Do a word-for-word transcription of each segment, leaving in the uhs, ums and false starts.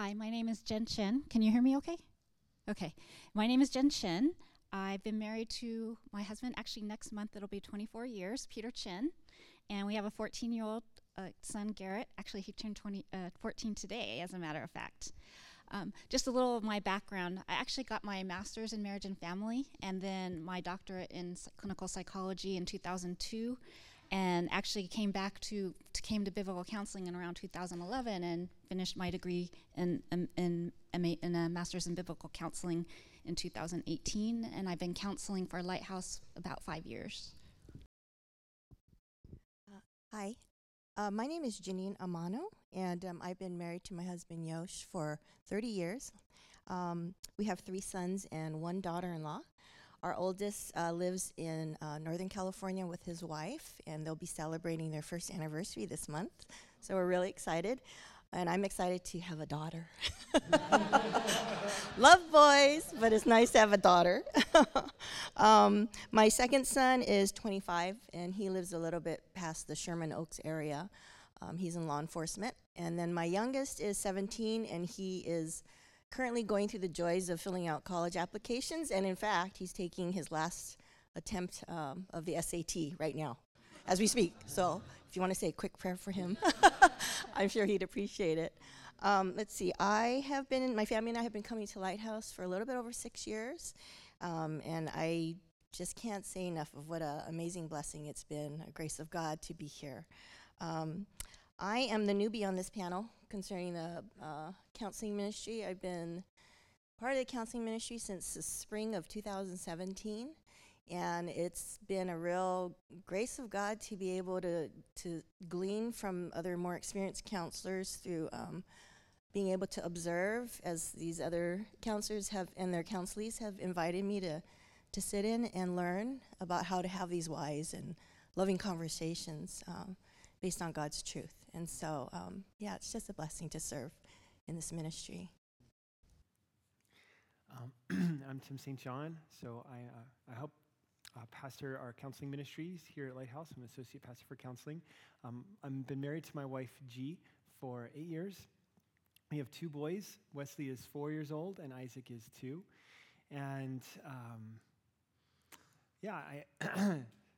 Hi, my name is Jen Chen. Can you hear me okay? Okay. My name is Jen Chen. I've been married to my husband, actually next month it'll be twenty-four years, Peter Chen. And we have a fourteen-year-old uh, son, Garrett. Actually, he turned twenty, uh, fourteen today, as a matter of fact. Um, just a little of my background. I actually got my master's in marriage and family, and then my doctorate in psych- clinical psychology in two thousand two, and actually came back to, to came to biblical counseling in around two thousand eleven and finished my degree in in, in, in a master's in biblical counseling in two thousand eighteen, and I've been counseling for Lighthouse about five years. Uh, hi, uh, my name is Janine Amano, and um, I've been married to my husband Yosh for thirty years. Um, we have three sons and one daughter-in-law. Our oldest uh, lives in uh, Northern California with his wife, and they'll be celebrating their first anniversary this month. So we're really excited, and I'm excited to have a daughter. Love boys, but it's nice to have a daughter. um, my second son is twenty-five, and he lives a little bit past the Sherman Oaks area. Um, he's in law enforcement. And then my youngest is seventeen, and he is currently going through the joys of filling out college applications, and in fact, he's taking his last attempt um, of the S A T right now, as we speak. So if you want to say a quick prayer for him, I'm sure he'd appreciate it. Um, let's see, I have been, my family and I have been coming to Lighthouse for a little bit over six years, um, and I just can't say enough of what an amazing blessing it's been, a grace of God to be here. Um, I am the newbie on this panel concerning the uh, counseling ministry. I've been part of the counseling ministry since the spring of two thousand seventeen, and it's been a real grace of God to be able to, to glean from other more experienced counselors through um, being able to observe as these other counselors have and their counselees have invited me to, to sit in and learn about how to have these wise and loving conversations um, based on God's truth. And so, um, yeah, it's just a blessing to serve in this ministry. Um, I'm Tim Saint John, so I, uh, I help uh, pastor our counseling ministries here at Lighthouse. I'm an associate pastor for counseling. Um, I've been married to my wife, G, for eight years. We have two boys. Wesley is four years old, and Isaac is two. And um, yeah, I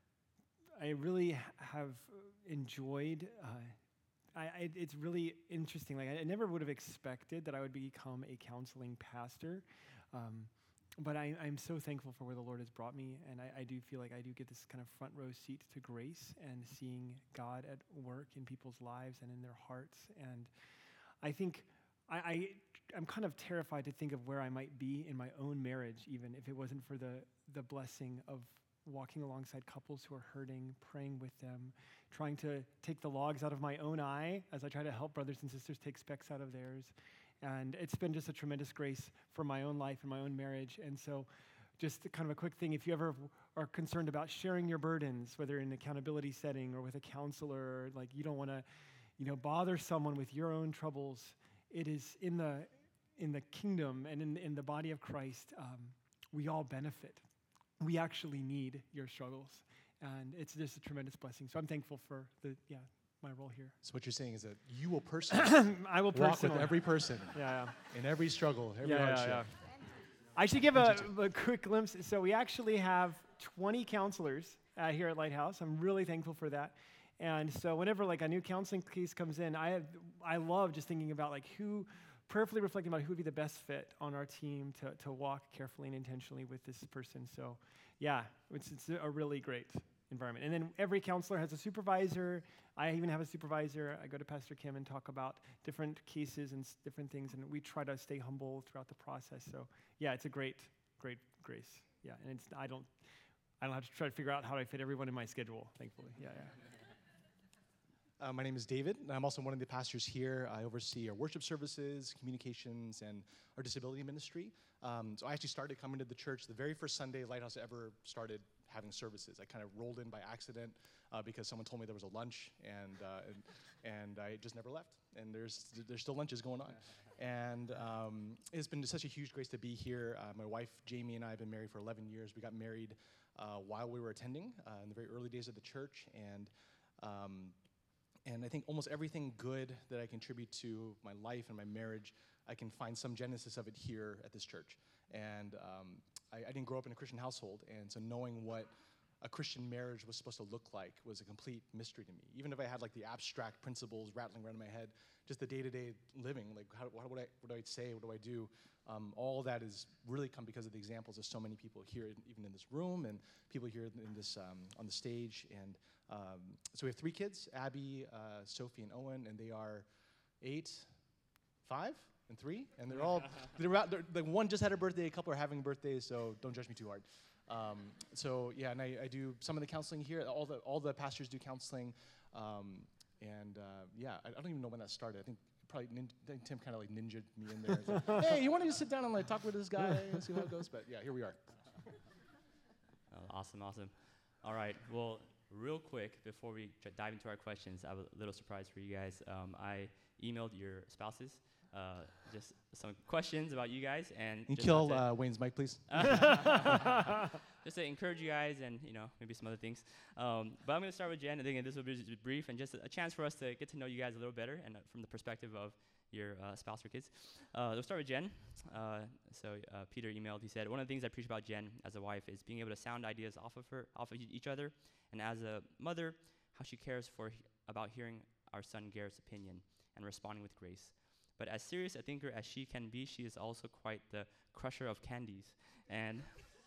I really have enjoyed. Uh, I, I, it's really interesting. Like I, I never would have expected that I would become a counseling pastor, um, but I, I'm so thankful for where the Lord has brought me, and I, I do feel like I do get this kind of front row seat to grace and seeing God at work in people's lives and in their hearts. And I think I, I I'm kind of terrified to think of where I might be in my own marriage, even if it wasn't for the the blessing of walking alongside couples who are hurting, praying with them, trying to take the logs out of my own eye as I try to help brothers and sisters take specks out of theirs. And it's been just a tremendous grace for my own life and my own marriage. And so just kind of a quick thing, if you ever are concerned about sharing your burdens, whether in an accountability setting or with a counselor, like you don't want to, you know, bother someone with your own troubles, it is in the in the kingdom and in, in the body of Christ, um, we all benefit. We actually need your struggles, and it's just a tremendous blessing. So I'm thankful for the yeah my role here. So what you're saying is that you will personally I will walk personally. with every person yeah, yeah. in every struggle, every yeah, yeah, hardship. yeah. I should give a, a quick glimpse. So we actually have twenty counselors uh, here at Lighthouse. I'm really thankful for that. And so whenever like a new counseling case comes in, I have, I love just thinking about like who, prayerfully reflecting about who would be the best fit on our team to, to walk carefully and intentionally with this person. So yeah, it's, it's a really great environment. And then every counselor has a supervisor. I even have a supervisor. I go to Pastor Kim and talk about different cases and s- different things, and we try to stay humble throughout the process. So yeah, it's a great, great grace. Yeah, and it's I don't, I don't have to try to figure out how I fit everyone in my schedule, thankfully. Yeah, yeah. Uh, my name is David, and I'm also one of the pastors here. I oversee our worship services, communications, and our disability ministry. Um, so I actually started coming to the church the very first Sunday Lighthouse ever started having services. I kind of rolled in by accident uh, because someone told me there was a lunch, and, uh, and and I just never left. And there's there's still lunches going on. And um, it's been such a huge grace to be here. Uh, my wife, Jamie, and I have been married for eleven years. We got married uh, while we were attending uh, in the very early days of the church. And um, And I think almost everything good that I contribute to my life and my marriage I can find some genesis of it here at this church. And um, I, I didn't grow up in a Christian household, and so knowing what a Christian marriage was supposed to look like was a complete mystery to me. Even if I had like the abstract principles rattling around in my head, just the day-to-day living, like how, how would I, what do I say, what do I do? Um, all that is really come because of the examples of so many people here, in, even in this room, and people here in this um, on the stage. And um, so we have three kids: Abby, uh, Sophie, and Owen, and they are eight, five, and three, and they're all they're, out, they're like one just had a birthday, a couple are having birthdays, so don't judge me too hard. Um, so yeah, and I, I do some of the counseling here. All the all the pastors do counseling, um, and uh, yeah, I, I don't even know when that started. I think probably nin- I think Tim kind of like ninja'd me in there. It's like, hey, you want to just sit down and like talk with this guy and see how it goes? But yeah, here we are. Oh, awesome, awesome. All right, well, real quick before we j- dive into our questions, I have a little surprise for you guys. Um, I emailed your spouses. Uh, just some questions about you guys, and Can you just kill not to- uh, Wayne's mic, please? just to encourage you guys, and you know maybe some other things. Um, but I'm going to start with Jen. I think this will be just brief and just a, a chance for us to get to know you guys a little better, and uh, from the perspective of your uh, spouse or kids. Uh, we'll start with Jen. Uh, so uh, Peter emailed. He said, one of the things I preach about Jen as a wife is being able to sound ideas off of her, off of e- each other, and as a mother, how she cares for he- about hearing our son Garrett's opinion and responding with grace. But as serious a thinker as she can be, she is also quite the crusher of candies. And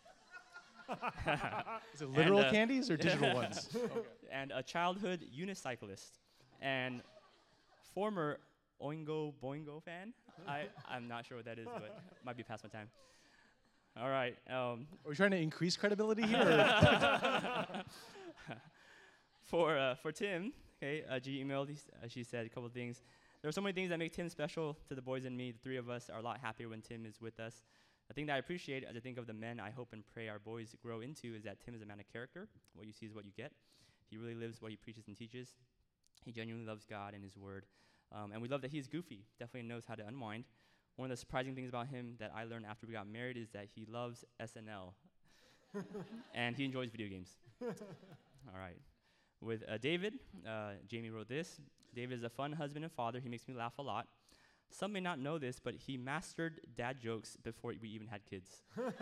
Is it literal And, uh, candies or digital ones? and a childhood unicyclist and former Oingo Boingo fan. I, I'm not sure what that is, but might be past my time. All right. Um, Are we trying to increase credibility here? or- for uh, for Tim, okay, uh, G emailed. He s- Uh, she said a couple of things. There are so many things that make Tim special to the boys and me. The three of us are a lot happier when Tim is with us. The thing that I appreciate as I think of the men I hope and pray our boys grow into is that Tim is a man of character. What you see is what you get. He really lives what he preaches and teaches. He genuinely loves God and his word. Um, and we love that he's goofy, definitely knows how to unwind. One of the surprising things about him that I learned after we got married is that he loves S N L. And he enjoys video games. All right. With uh, David, uh, Jamie wrote this. David is a fun husband and father. He makes me laugh a lot. Some may not know this, but he mastered dad jokes before we even had kids.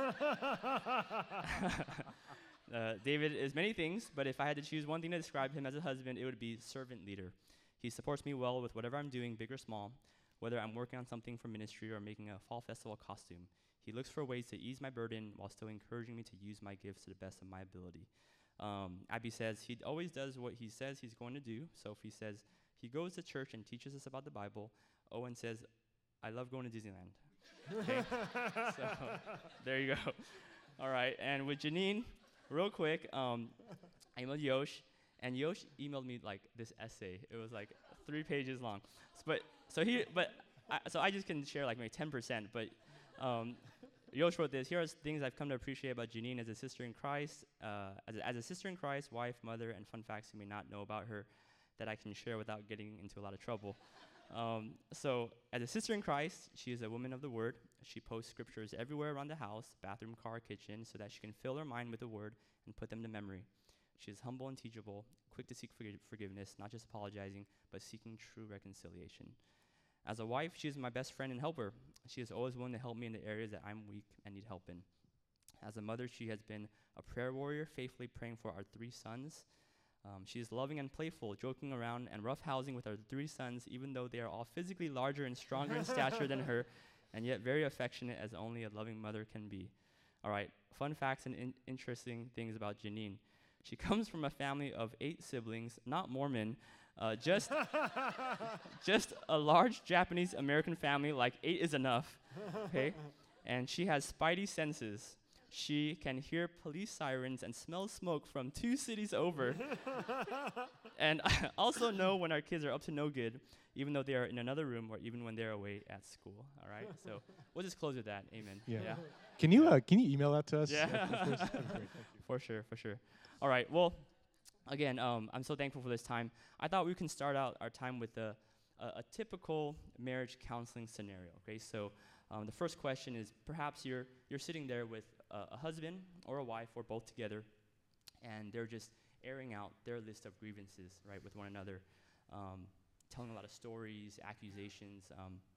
uh, David is many things, but if I had to choose one thing to describe him as a husband, it would be servant leader. He supports me well with whatever I'm doing, big or small, whether I'm working on something for ministry or making a fall festival costume. He looks for ways to ease my burden while still encouraging me to use my gifts to the best of my ability. Um, Abby says he always does what he says he's going to do. Sophie says he goes to church and teaches us about the Bible. Owen says, I love going to Disneyland. Okay, so there you go. All right, and with Janine, real quick, um, I emailed Yosh, and Yosh emailed me like this essay. It was like three pages long. S- but so he, but I, so I just can share like maybe ten percent. But um, Yosh wrote this. Here are s- things I've come to appreciate about Janine as a sister in Christ, uh, as, a, as a sister in Christ, wife, mother, and fun facts you may not know about her that I can share without getting into a lot of trouble. Um, so, as a sister in Christ, she is a woman of the Word. She posts scriptures everywhere around the house, bathroom, car, kitchen, so that she can fill her mind with the Word and put them to memory. She is humble and teachable, quick to seek forgi- forgiveness, not just apologizing, but seeking true reconciliation. As a wife, she is my best friend and helper. She is always willing to help me in the areas that I'm weak and need help in. As a mother, she has been a prayer warrior, faithfully praying for our three sons. Um, she is loving and playful, joking around and roughhousing with our three sons, even though they are all physically larger and stronger in stature than her, and yet very affectionate as only a loving mother can be. All right, fun facts and in- interesting things about Janine. She comes from a family of eight siblings, not Mormon, uh, just, just a large Japanese American family, like eight is enough, okay? And she has spidey senses. She can hear police sirens and smell smoke from two cities over. And I also know when our kids are up to no good, even though they are in another room or even when they're away at school. All right? So we'll just close with that. Amen. Yeah. Can you uh, can you email that to us? Yeah. Uh, first? That'd be great, thank you. For sure, for sure. All right. Well, again, um, I'm so thankful for this time. I thought we can start out our time with a, a, a typical marriage counseling scenario. Okay, so um, the first question is perhaps you're you're sitting there with a, a husband or a wife or both together, and they're just airing out their list of grievances, right, with one another, um, telling a lot of stories, accusations, um,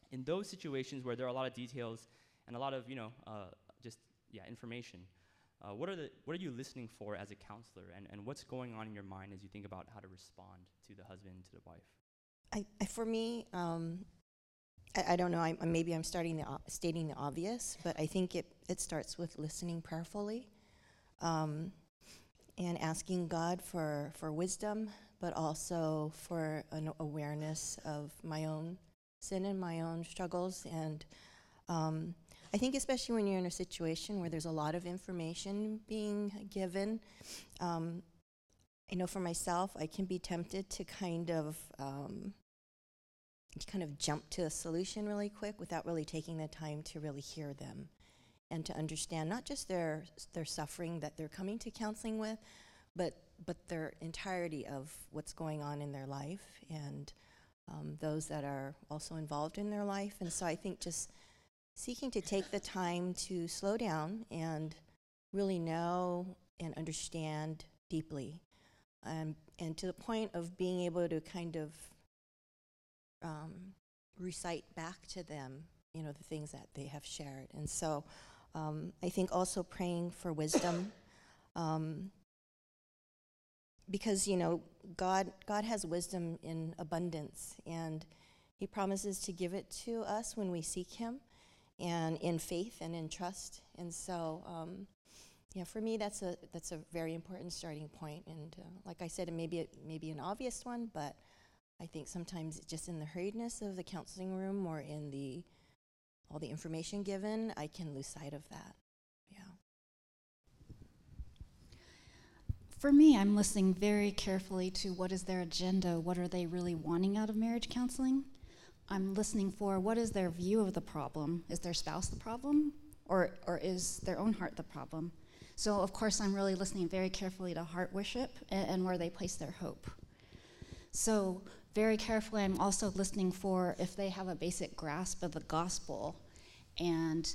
In those situations where there are a lot of details and a lot of, you know, uh, just, yeah, information, uh, what are the what are you listening for as a counselor, and, and what's going on in your mind as you think about how to respond to the husband, to the wife? I, I for me, um, I, I don't know. I, maybe I'm starting the o- stating the obvious, but I think it it starts with listening prayerfully, um, and asking God for for wisdom, but also for an awareness of my own sin and my own struggles. And um, I think especially when you're in a situation where there's a lot of information being given, um, I know for myself, I can be tempted to kind of um, kind of jump to a solution really quick without really taking the time to really hear them and to understand not just their their suffering that they're coming to counseling with, but but their entirety of what's going on in their life, and um, those that are also involved in their life. And so I think just seeking to take the time to slow down and really know and understand deeply, um, and to the point of being able to kind of um, recite back to them, you know, the things that they have shared. And so um, I think also praying for wisdom, um, because, you know, God God has wisdom in abundance, and he promises to give it to us when we seek him, and in faith and in trust. And so, um, yeah, for me, that's a that's a very important starting point. And uh, like I said, it may be, a, maybe an obvious one, but I think sometimes just in the hurriedness of the counseling room or in the all the information given, I can lose sight of that. Yeah. For me, I'm listening very carefully to what is their agenda, what are they really wanting out of marriage counseling. I'm listening for what is their view of the problem. Is their spouse the problem, or or is their own heart the problem? So of course I'm really listening very carefully to heart worship and, and where they place their hope. So very carefully I'm also listening for if they have a basic grasp of the gospel, and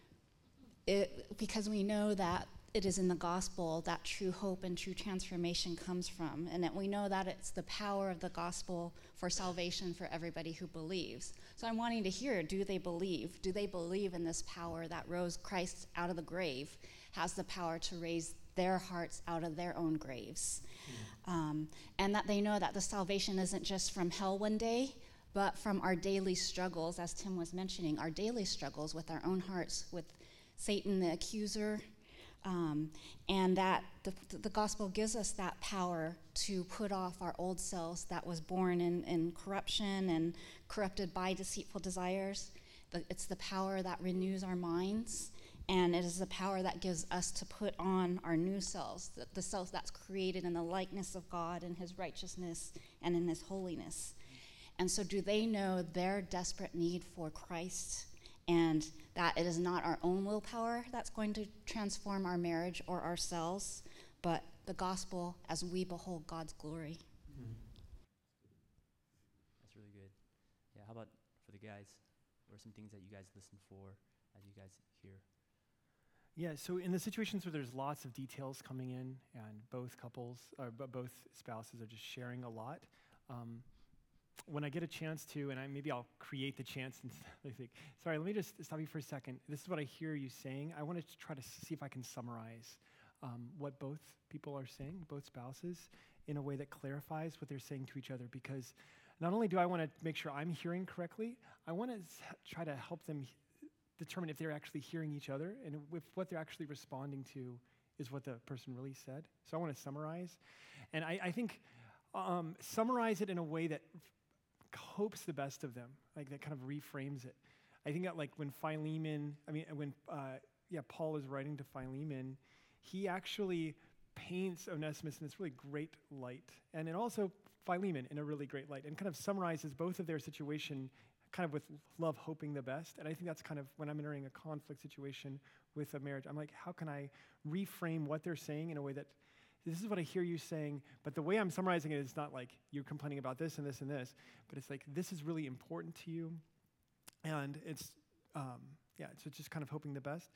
it, because we know that it is in the gospel that true hope and true transformation comes from, and that we know that it's the power of the gospel for salvation for everybody who believes. So I'm wanting to hear, do they believe? Do they believe in this power that rose Christ out of the grave, has the power to raise their hearts out of their own graves? Mm. Um, and that they know that the salvation isn't just from hell one day, but from our daily struggles, as Tim was mentioning, our daily struggles with our own hearts, with Satan the accuser, Um, and that the, the gospel gives us that power to put off our old selves that was born in, in corruption and corrupted by deceitful desires. The, it's the power that renews our minds, and it is the power that gives us to put on our new selves, the, the self that's created in the likeness of God in his righteousness and in his holiness. And so do they know their desperate need for Christ, and that it is not our own willpower that's going to transform our marriage or ourselves, but the gospel as we behold God's glory. Mm-hmm. That's really good. Yeah, how about for the guys? What are some things that you guys listen for as you guys hear? Yeah, so in the situations where there's lots of details coming in and both couples, or b- both spouses are just sharing a lot, um, when I get a chance to, and I, maybe I'll create the chance and I think, sorry, let me just stop you for a second. This is what I hear you saying. I want to try to see if I can summarize um, what both people are saying, both spouses, in a way that clarifies what they're saying to each other, because not only do I want to make sure I'm hearing correctly, I want to s- try to help them h- determine if they're actually hearing each other and if what they're actually responding to is what the person really said. So I want to summarize. And I, I think um, summarize it in a way that hopes the best of them, like that kind of reframes it. I think that like when Philemon, I mean, when uh, yeah, Paul is writing to Philemon, he actually paints Onesimus in this really great light, and it also Philemon in a really great light, and kind of summarizes both of their situation, kind of with love, hoping the best. And I think that's kind of when I'm entering a conflict situation with a marriage, I'm like, how can I reframe what they're saying in a way that this is what I hear you saying, but the way I'm summarizing it is not like you're complaining about this and this and this, but it's like this is really important to you, and it's, um, yeah, so just kind of hoping the best.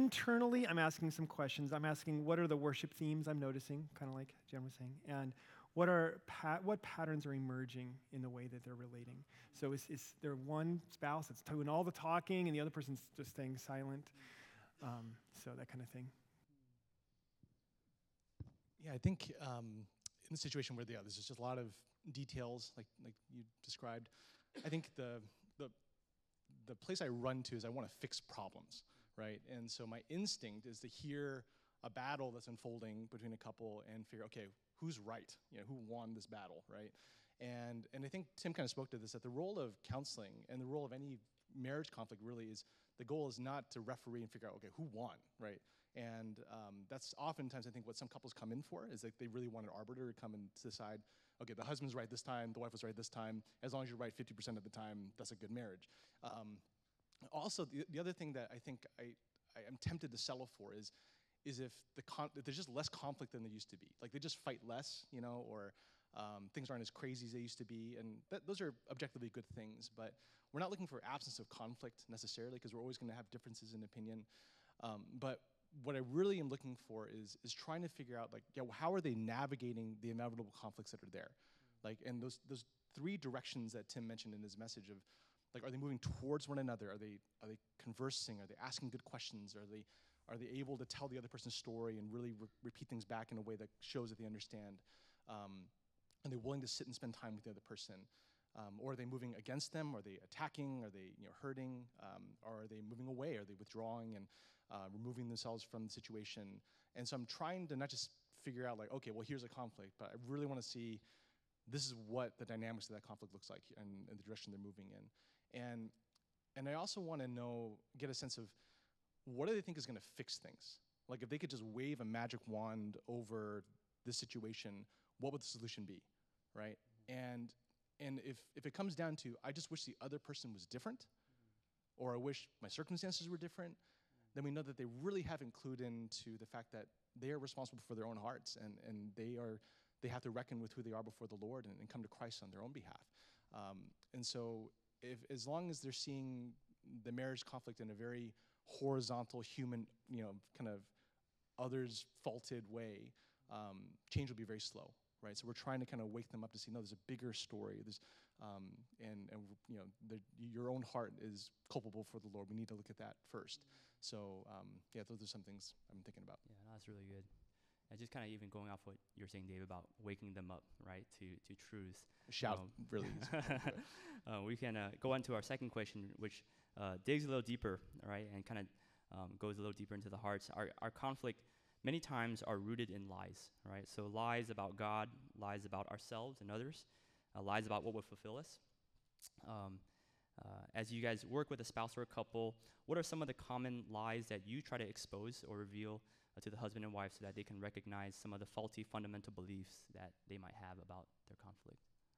Internally, I'm asking some questions. I'm asking what are the worship themes I'm noticing, kind of like Jen was saying, and what are pa- what patterns are emerging in the way that they're relating. So is, is there one spouse that's doing all the talking and the other person's just staying silent? Um, so that kind of thing. Yeah, I think um, in the situation where yeah, there's just a lot of details, like like you described, I think the the the place I run to is I want to fix problems, right? And so my instinct is to hear a battle that's unfolding between a couple and figure, okay, who's right? You know, who won this battle, right? And and I think Tim kind of spoke to this, that the role of counseling and the role of any marriage conflict really is, the goal is not to referee and figure out, okay, who won, right? And um, that's oftentimes, I think, what some couples come in for, is like they really want an arbiter to come and decide, okay, the husband's right this time, the wife was right this time. As long as you're right fifty percent of the time, that's a good marriage. Um, also, the, the other thing that I think I, I am tempted to settle for is, is if, the con- if there's just less conflict than there used to be. Like they just fight less, you know, or um, things aren't as crazy as they used to be. And that, those are objectively good things, but we're not looking for absence of conflict necessarily, because we're always gonna have differences in opinion. Um, but what I really am looking for is is trying to figure out, like, yeah, well, how are they navigating the inevitable conflicts that are there? Mm. Like, and those those three directions that Tim mentioned in his message of, like, are they moving towards one another? Are they are they conversing? Are they asking good questions? Are they are they able to tell the other person's story and really re- repeat things back in a way that shows that they understand? Um, are they willing to sit and spend time with the other person? Um, or are they moving against them? Are they attacking? Are they, you know, hurting? Um, or are they moving away? Are they withdrawing and uh, removing themselves from the situation? And so I'm trying to not just figure out, like, okay, well, here's a conflict, but I really want to see this is what the dynamics of that conflict looks like and, and the direction they're moving in. And and I also want to know, get a sense of, what do they think is going to fix things? Like, if they could just wave a magic wand over this situation, what would the solution be, right? And And if, if it comes down to, I just wish the other person was different, or I wish my circumstances were different, then we know that they really haven't clued into the fact that they are responsible for their own hearts, and, and they are they have to reckon with who they are before the Lord and, and come to Christ on their own behalf. Um, and so if as long as they're seeing the marriage conflict in a very horizontal, human, you know, kind of others faulted way, um, change will be very slow. Right, so we're trying to kind of wake them up to see, no, there's a bigger story. There's, um, and and you know, the, your own heart is culpable for the Lord. We need to look at that first. So um, yeah, those are some things I'm thinking about. Yeah, no, that's really good. And just kind of even going off what you're saying, Dave, about waking them up, right, to to truth. Shout, um, really. uh, we can uh, go on to our second question, which uh, digs a little deeper, right, and kind of um, goes a little deeper into the hearts. Our our conflict many times are rooted in lies, right? So lies about God, lies about ourselves and others, uh, lies about what will fulfill us. Um, uh, as you guys work with a spouse or a couple, what are some of the common lies that you try to expose or reveal uh, to the husband and wife so that they can recognize some of the faulty fundamental beliefs that they might have about their conflict?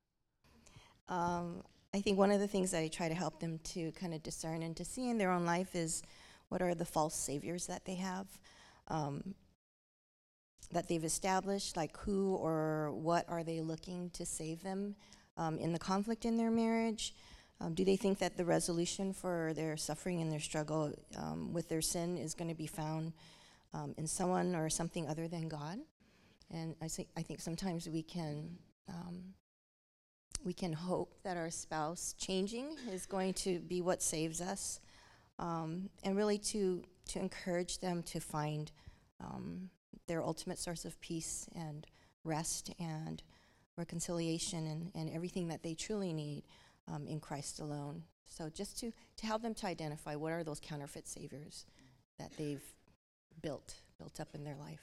Um, I think one of the things I try to help them to kind of discern and to see in their own life is, what are the false saviors that they have, um, that they've established, like who or what are they looking to save them um, in the conflict in their marriage? Um, do they think that the resolution for their suffering and their struggle um, with their sin is going to be found um, in someone or something other than God? And I think I think sometimes we can um, we can hope that our spouse changing is going to be what saves us, um, and really to to encourage them to find um, their ultimate source of peace and rest and reconciliation and, and everything that they truly need um, in Christ alone. So just to, to help them to identify what are those counterfeit saviors that they've built, built up in their life.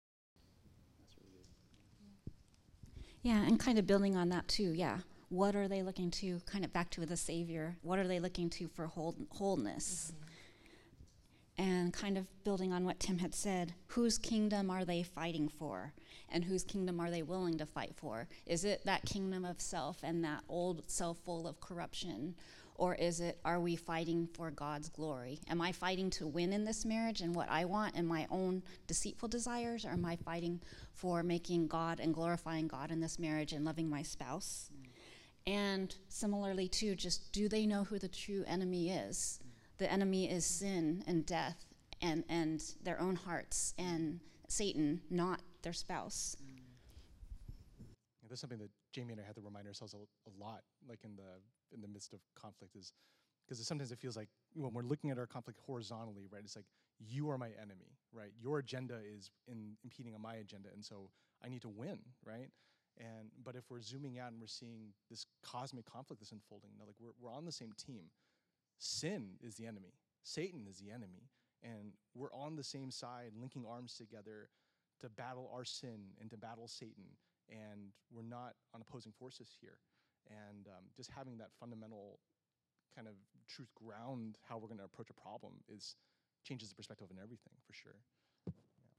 Yeah, and kind of building on that too, yeah. What are they looking to, kind of back to the Savior, what are they looking to for whole, wholeness? Mm-hmm. And kind of building on what Tim had said, whose kingdom are they fighting for? And whose kingdom are they willing to fight for? Is it that kingdom of self and that old self full of corruption? Or is it, are we fighting for God's glory? Am I fighting to win in this marriage and what I want and my own deceitful desires? Or am I fighting for making God and glorifying God in this marriage and loving my spouse? Mm. And similarly too, just do they know who the true enemy is? The enemy is sin and death and, and their own hearts and Satan, not their spouse. that's something that Jamie and I have to remind ourselves a, a lot, like in the in the midst of conflict, is because sometimes it feels like when we're looking at our conflict horizontally, right? It's like, you are my enemy, right? Your agenda is in impeding on my agenda, and so I need to win, right? And but if we're zooming out and we're seeing this cosmic conflict that's unfolding, you know, like we're we're on the same team. Sin is the enemy. Satan is the enemy. And we're on the same side, linking arms together to battle our sin and to battle Satan. And we're not on opposing forces here. And um, just having that fundamental kind of truth ground how we're going to approach a problem is changes the perspective on everything, for sure. Yeah.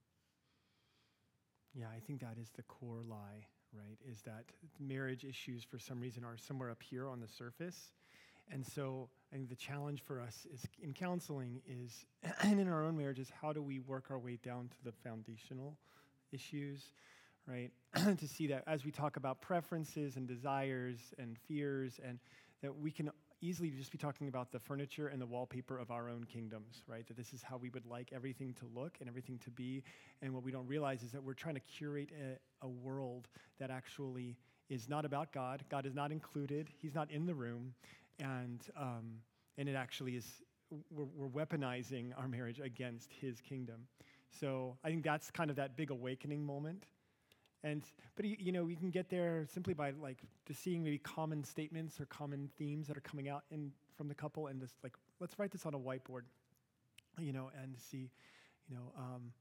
Yeah, I think that is the core lie, right? Is that marriage issues for some reason are somewhere up here on the surface. And so I think the challenge for us is in counseling is, and in our own marriages, how do we work our way down to the foundational issues, right? To see that as we talk about preferences and desires and fears, and that we can easily just be talking about the furniture and the wallpaper of our own kingdoms, right? That this is how we would like everything to look and everything to be. And what we don't realize is that we're trying to curate a, a world that actually is not about God. God is not included. He's not in the room. And um, and it actually is, we're, we're weaponizing our marriage against his kingdom. So I think that's kind of that big awakening moment. And but you, you know, we can get there simply by like just seeing maybe common statements or common themes that are coming out in from the couple, and just like, let's write this on a whiteboard, you know, and see, you know, um,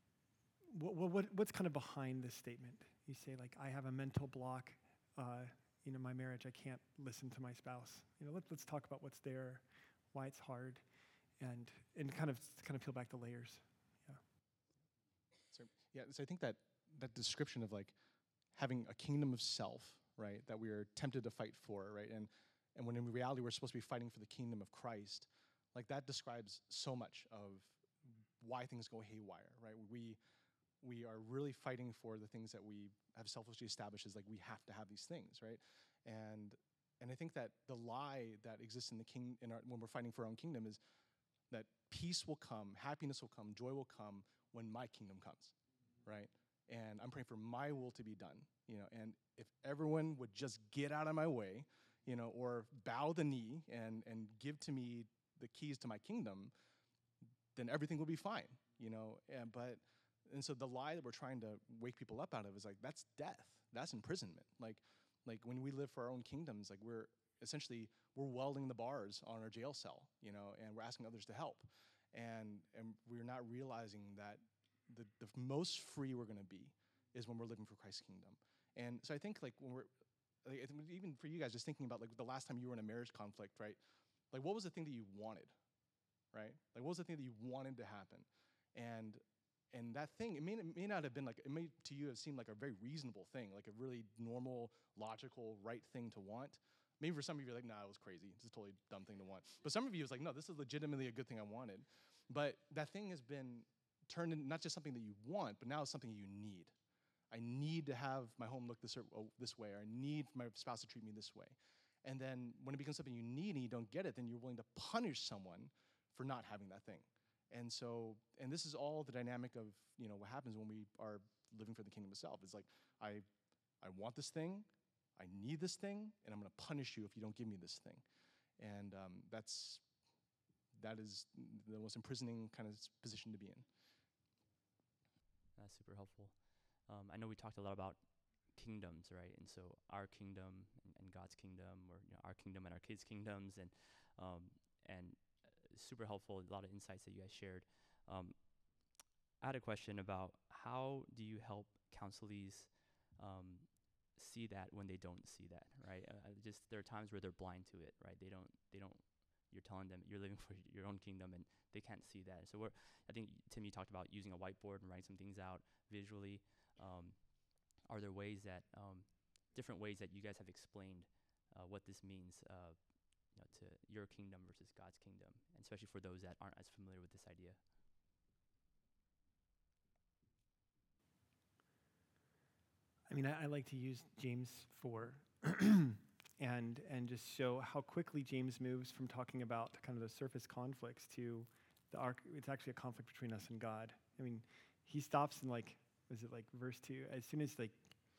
what, what what's kind of behind this statement. You say like, I have a mental block. Uh, you know, my marriage, I can't listen to my spouse. You know, let, let's talk about what's there, why it's hard, and and kind of kind of peel back the layers. Yeah. So yeah, so I think that that description of like having a kingdom of self, right, that we are tempted to fight for, right, and and when in reality we're supposed to be fighting for the kingdom of Christ, like that describes so much of why things go haywire, right? We we are really fighting for the things that we have selfishly established as like we have to have these things, right? And and I think that the lie that exists in the king in our, when we're fighting for our own kingdom is that peace will come, happiness will come, joy will come when my kingdom comes, right? And I'm praying for my will to be done, you know. And if everyone would just get out of my way, you know, or bow the knee and and give to me the keys to my kingdom, then everything will be fine, you know. And but and so the lie that we're trying to wake people up out of is like, that's death, that's imprisonment. Like, like when we live for our own kingdoms, like we're essentially we're welding the bars on our jail cell, you know, and we're asking others to help, and and we're not realizing that the the most free we're going to be is when we're living for Christ's kingdom. And so I think like when we're like, I think even for you guys, just thinking about like the last time you were in a marriage conflict, right? Like what was the thing that you wanted, right? Like what was the thing that you wanted to happen, and And that thing, it may, it may not have been like, it may to you have seemed like a very reasonable thing, like a really normal, logical, right thing to want. Maybe for some of you, you're like, nah, it was crazy. It's a totally dumb thing to want. But some of you, it's like, no, this is legitimately a good thing I wanted. But that thing has been turned into not just something that you want, but now it's something you need. I need to have my home look this, oh, this way, or I need my spouse to treat me this way. And then when it becomes something you need and you don't get it, then you're willing to punish someone for not having that thing. And so, and this is all the dynamic of, you know, what happens when we are living for the kingdom itself. It's like, I I want this thing, I need this thing, and I'm going to punish you if you don't give me this thing. And um, that's, that is the most imprisoning kind of position to be in. That's super helpful. Um, I know we talked a lot about kingdoms, right? And so our kingdom and, and God's kingdom, or you know, our kingdom and our kids' kingdoms, and um, and super helpful, a lot of insights that you guys shared. Um, I had a question about how do you help counselees um, see that when they don't see that, right? Uh, just there are times where they're blind to it, right? They don't, they don't, you're telling them you're living for your own kingdom and they can't see that. So we're, I think, Tim, you talked about using a whiteboard and writing some things out visually. Um, are there ways that, um, different ways that you guys have explained uh, what this means uh, you know, to your kingdom versus God's kingdom, and especially for those that aren't as familiar with this idea? I mean, I, I like to use James four and and just show how quickly James moves from talking about kind of the surface conflicts to the arc. It's actually a conflict between us and God. I mean, he stops in like, was it like verse two? As soon as like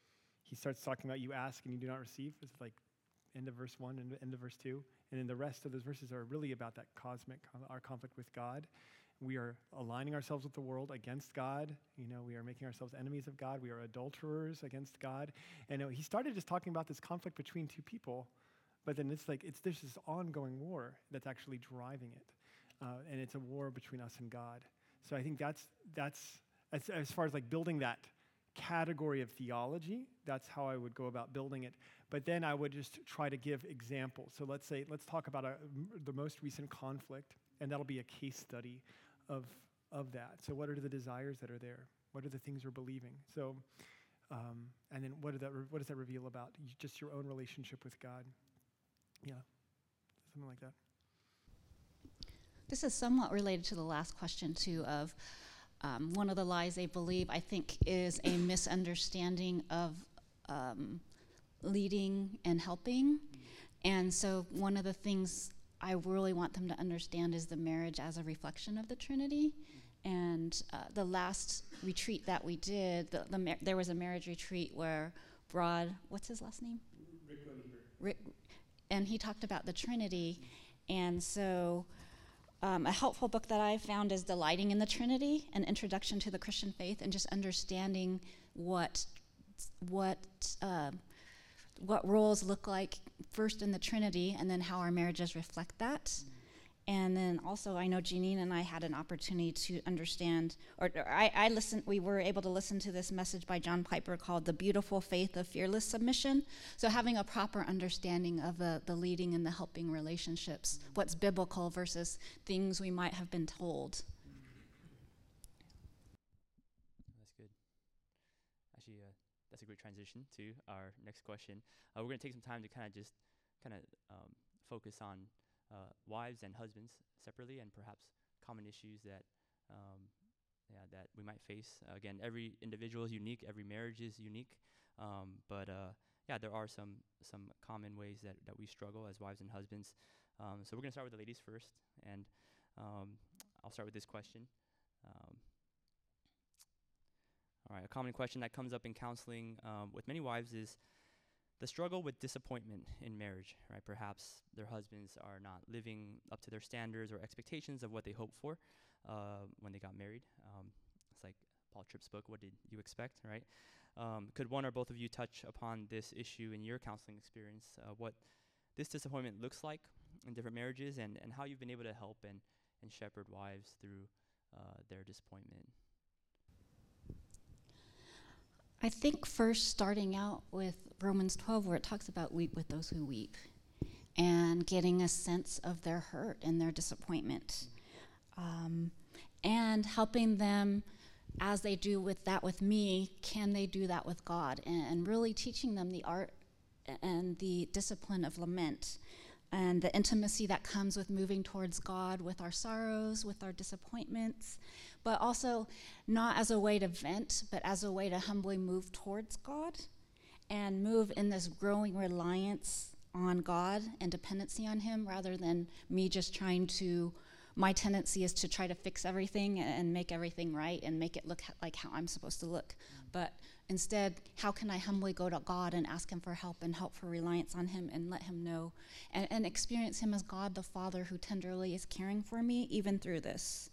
he starts talking about you ask and you do not receive. It's like end of verse one and end of verse two. And then the rest of those verses are really about that cosmic, our conflict with God. We are aligning ourselves with the world against God. You know, we are making ourselves enemies of God. We are adulterers against God. And uh, he started just talking about this conflict between two people, but then it's like, it's there's this ongoing war that's actually driving it. Uh, and it's a war between us and God. So I think that's, that's as, as far as like building that category of theology, that's how I would go about building it. But then I would just try to give examples. So let's say, let's talk about a, the most recent conflict, and that'll be a case study of of that. So what are the desires that are there? What are the things we're believing? So, um, and then what, that re- what does that reveal about you, just your own relationship with God? Yeah, something like that. This is somewhat related to the last question, too, of um, one of the lies they believe, I think, is a misunderstanding of um, leading and helping. And so one of the things I really want them to understand is the marriage as a reflection of the Trinity. And uh, the last retreat that we did, the, the mar- there was a marriage retreat where Broad, what's his last name? Rick Gunniger. Rick, and he talked about the Trinity. And so um, a helpful book that I found is Delighting in the Trinity, An Introduction to the Christian Faith, and just understanding what what uh, what roles look like first in the Trinity, and then how our marriages reflect that. Mm-hmm. And then also, I know Janine and I had an opportunity to understand, or, or I, I listened, we were able to listen to this message by John Piper called The Beautiful Faith of Fearless Submission. So having a proper understanding of the, the leading and the helping relationships, mm-hmm. what's biblical versus things we might have been told. That's good. Actually, uh, that's a great transition to our next question. Uh, we're going to take some time to kind of just kind of um, focus on uh, wives and husbands separately, and perhaps common issues that um, yeah, that we might face. Uh, again, every individual is unique, every marriage is unique, um, but uh, yeah, there are some some common ways that, that we struggle as wives and husbands. Um, so we're going to start with the ladies first, and um, I'll start with this question. Um, All right, a common question that comes up in counseling um, with many wives is the struggle with disappointment in marriage, right? Perhaps their husbands are not living up to their standards or expectations of what they hoped for uh, when they got married. Um, it's like Paul Tripp's book, What Did You Expect, right? Um, could one or both of you touch upon this issue in your counseling experience, uh, what this disappointment looks like in different marriages, and, and how you've been able to help and, and shepherd wives through uh, their disappointment? I think first starting out with Romans twelve, where it talks about weep with those who weep, and getting a sense of their hurt and their disappointment, um, and helping them as they do with that with me, can they do that with God, and, and really teaching them the art and the discipline of lament, and the intimacy that comes with moving towards God with our sorrows, with our disappointments, but also not as a way to vent, but as a way to humbly move towards God and move in this growing reliance on God and dependency on Him, rather than me just trying to, my tendency is to try to fix everything and make everything right and make it look like how I'm supposed to look. But instead, how can I humbly go to God and ask Him for help and help for reliance on Him, and let Him know and, and experience Him as God the Father who tenderly is caring for me even through this.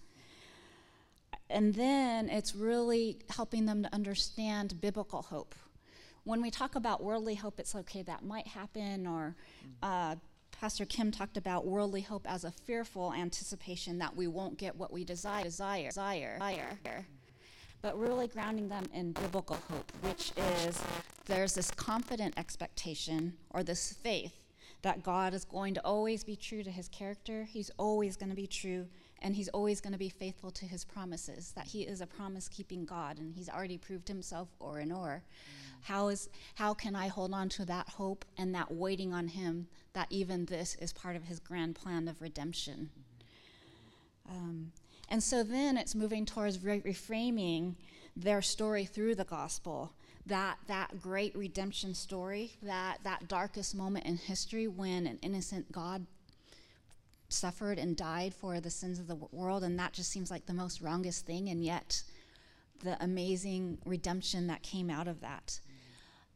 And then it's really helping them to understand biblical hope. When we talk about worldly hope, it's okay, that might happen, or uh, Pastor Kim talked about worldly hope as a fearful anticipation that we won't get what we desire, desire, desire, desire. But really grounding them in biblical hope, which is there's this confident expectation or this faith that God is going to always be true to His character. He's always going to be true, and He's always going to be faithful to His promises, that He is a promise-keeping God, and He's already proved Himself o'er and o'er. Mm. How is how can I hold on to that hope and that waiting on Him, that even this is part of His grand plan of redemption? Mm-hmm. Um, and so then it's moving towards re- reframing their story through the gospel, that that great redemption story, that that darkest moment in history when an innocent God suffered and died for the sins of the w- world, and that just seems like the most wrongest thing, and yet the amazing redemption that came out of that.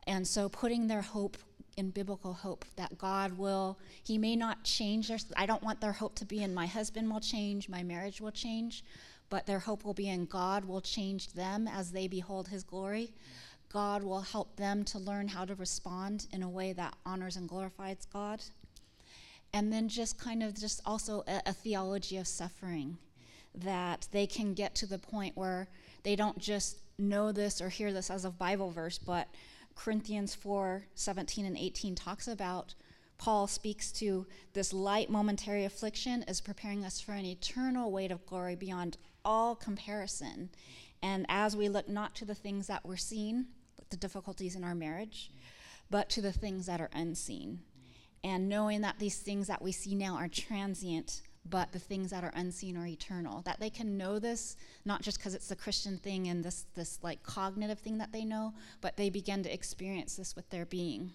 And so putting their hope in biblical hope that God will, he may not change their, I don't want their hope to be in my husband will change, my marriage will change, but their hope will be in God will change them as they behold his glory. God will help them to learn how to respond in a way that honors and glorifies God. And then just kind of just also a, a theology of suffering, that they can get to the point where they don't just know this or hear this as a Bible verse, but Corinthians four, seventeen and eighteen talks about, Paul speaks to this light momentary affliction is preparing us for an eternal weight of glory beyond all comparison. And as we look not to the things that we're seen, the difficulties in our marriage, but to the things that are unseen. And knowing that these things that we see now are transient, but the things that are unseen are eternal. That they can know this, not just because it's the Christian thing and this, this like cognitive thing that they know, but they begin to experience this with their being.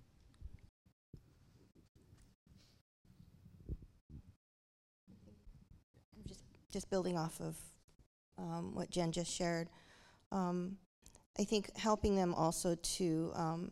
Just, just building off of um, what Jen just shared, um, I think helping them also to, um,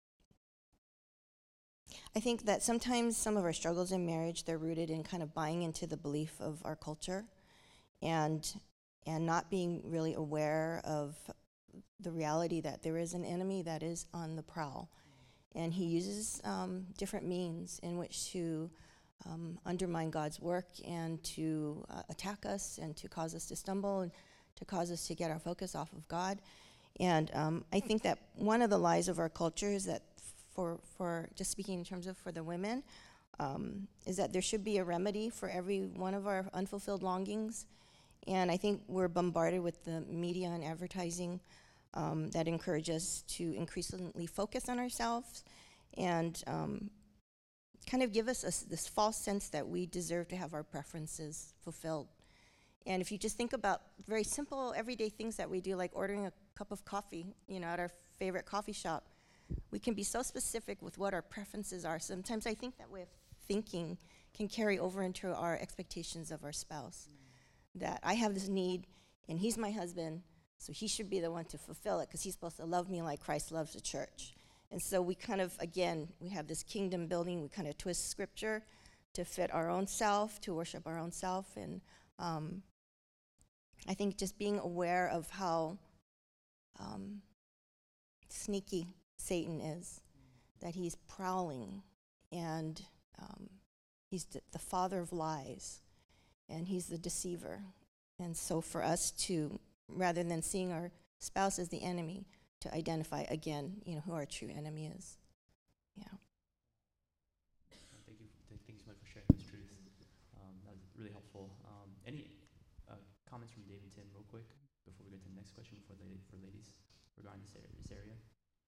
I think that sometimes some of our struggles in marriage, they're rooted in kind of buying into the belief of our culture and and not being really aware of the reality that there is an enemy that is on the prowl. And he uses um, different means in which to um, undermine God's work and to uh, attack us and to cause us to stumble and to cause us to get our focus off of God. And um, I think that one of the lies of our culture is that for, for just speaking in terms of for the women, um, is that there should be a remedy for every one of our unfulfilled longings. And I think we're bombarded with the media and advertising um, that encourage us to increasingly focus on ourselves and um, kind of give us a, this false sense that we deserve to have our preferences fulfilled. And if you just think about very simple everyday things that we do, like ordering a cup of coffee, you know, at our favorite coffee shop, we can be so specific with what our preferences are. Sometimes I think that way of thinking can carry over into our expectations of our spouse. Mm. That I have this need, and he's my husband, so he should be the one to fulfill it, because he's supposed to love me like Christ loves the church. And so we kind of, again, we have this kingdom building, we kind of twist scripture to fit our own self, to worship our own self. And um, I think just being aware of how um, sneaky Satan is, that he's prowling, and um, he's d- the father of lies, and he's the deceiver. And so for us to, rather than seeing our spouse as the enemy, to identify again, you know, who our true enemy is. Yeah. Thank you. Th- thank you so much for sharing this truth. Um, that was really helpful. Um, any uh, comments from Dave and Tim, real quick, before we get to the next question for la- for ladies regarding this, ar- this area?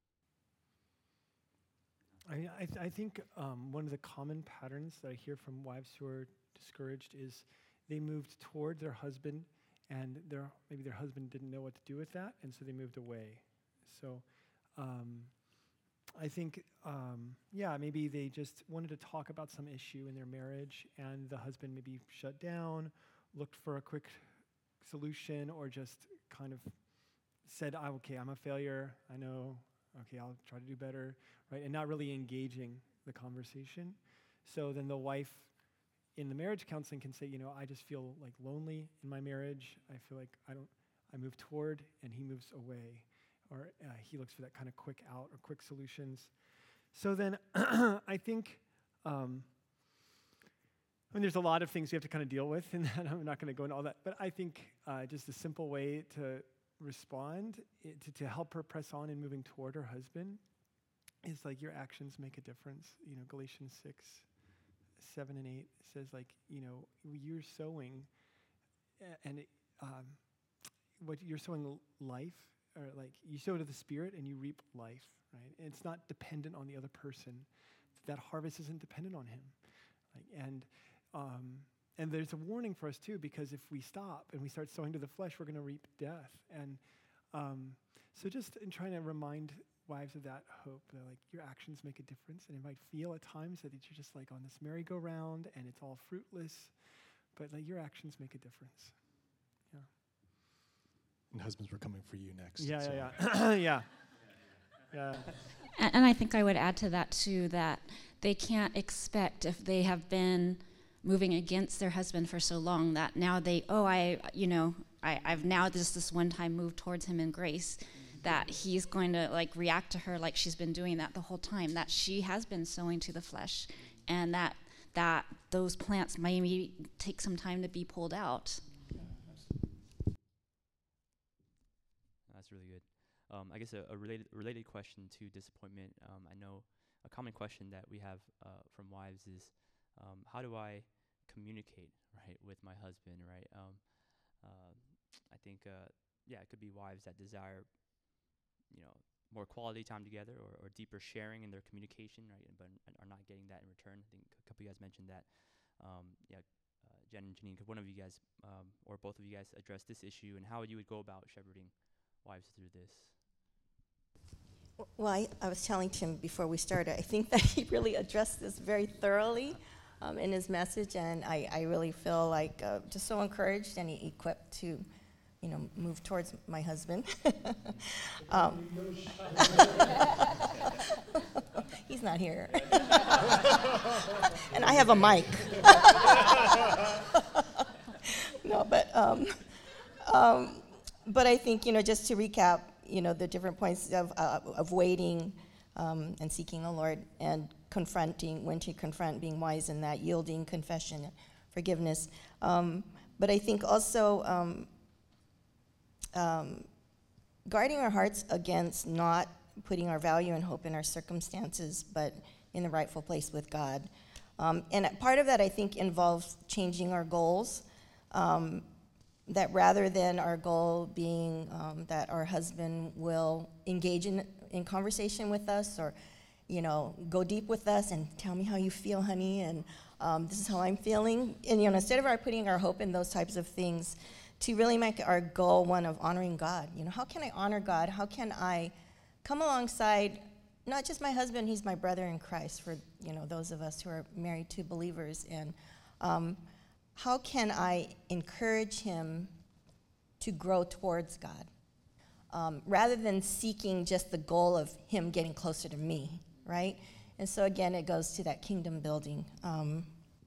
I, I, th- I think um, one of the common patterns that I hear from wives who are discouraged is they moved toward their husband, and their maybe their husband didn't know what to do with that, and so they moved away. So um, I think, um, yeah, maybe they just wanted to talk about some issue in their marriage, and the husband maybe shut down, looked for a quick solution, or just kind of said, oh, okay, I'm a failure, I know, okay, I'll try to do better, right? And not really engaging the conversation. So then the wife in the marriage counseling can say, you know, I just feel like lonely in my marriage. I feel like I don't, I move toward and he moves away. Or uh, he looks for that kind of quick out or quick solutions. So then I think, um, I mean, there's a lot of things we have to kind of deal with, and I'm not going to go into all that. But I think uh, just a simple way to respond, it, to, to help her press on in moving toward her husband, is like your actions make a difference. You know, Galatians six, seven and eight says, like, you know, you're sowing, and it, um, what you're sowing life, or like you sow to the Spirit and you reap life, right? And it's not dependent on the other person. That harvest isn't dependent on him. Like, and um, and there's a warning for us too, because if we stop and we start sowing to the flesh, we're going to reap death. And um, so just in trying to remind wives of that hope, that like your actions make a difference, and it might feel at times that you're just like on this merry-go-round and it's all fruitless, but like your actions make a difference. And husbands, we're coming for you next. Yeah, so. yeah, yeah, yeah. Yeah. And, and I think I would add to that too, that they can't expect, if they have been moving against their husband for so long, that now they, oh, I, you know, I, I've now just this one time moved towards him in grace, that he's going to like react to her like she's been doing that the whole time, that she has been sowing to the flesh, and that that those plants maybe take some time to be pulled out. That's really good. Um, I guess a, a related related question to disappointment. Um, I know a common question that we have uh, from wives is, um, how do I communicate, right, with my husband, right? Um, uh, I think, uh, yeah, it could be wives that desire, you know, more quality time together, or, or deeper sharing in their communication, right, but n- are not getting that in return. I think a couple of you guys mentioned that. Um, yeah, uh, Jen and Janine, could one of you guys, um, or both of you guys, address this issue and how you would go about shepherding wives through this? Well, I, I was telling Tim before we started, I think that he really addressed this very thoroughly um, in his message, and I, I really feel like uh, just so encouraged and equipped to, you know, move towards my husband. um, he's not here. And I have a mic. No, but um, um, but I think, you know, just to recap, you know, the different points of uh, of waiting um, and seeking the Lord, and confronting, when to confront, being wise in that, yielding, confession, forgiveness. Um, but I think also um, um, guarding our hearts against not putting our value and hope in our circumstances, but in the rightful place with God. Um, and part of that, I think, involves changing our goals. Um, that rather than our goal being um, that our husband will engage in, in conversation with us, or, you know, go deep with us and tell me how you feel, honey, and um, this is how I'm feeling. And, you know, instead of our putting our hope in those types of things, to really make our goal one of honoring God. You know, how can I honor God? How can I come alongside not just my husband, he's my brother in Christ, for, you know, those of us who are married to believers, and um, how can I encourage him to grow towards God, um, rather than seeking just the goal of him getting closer to me, right? And so again, it goes to that kingdom building. Um,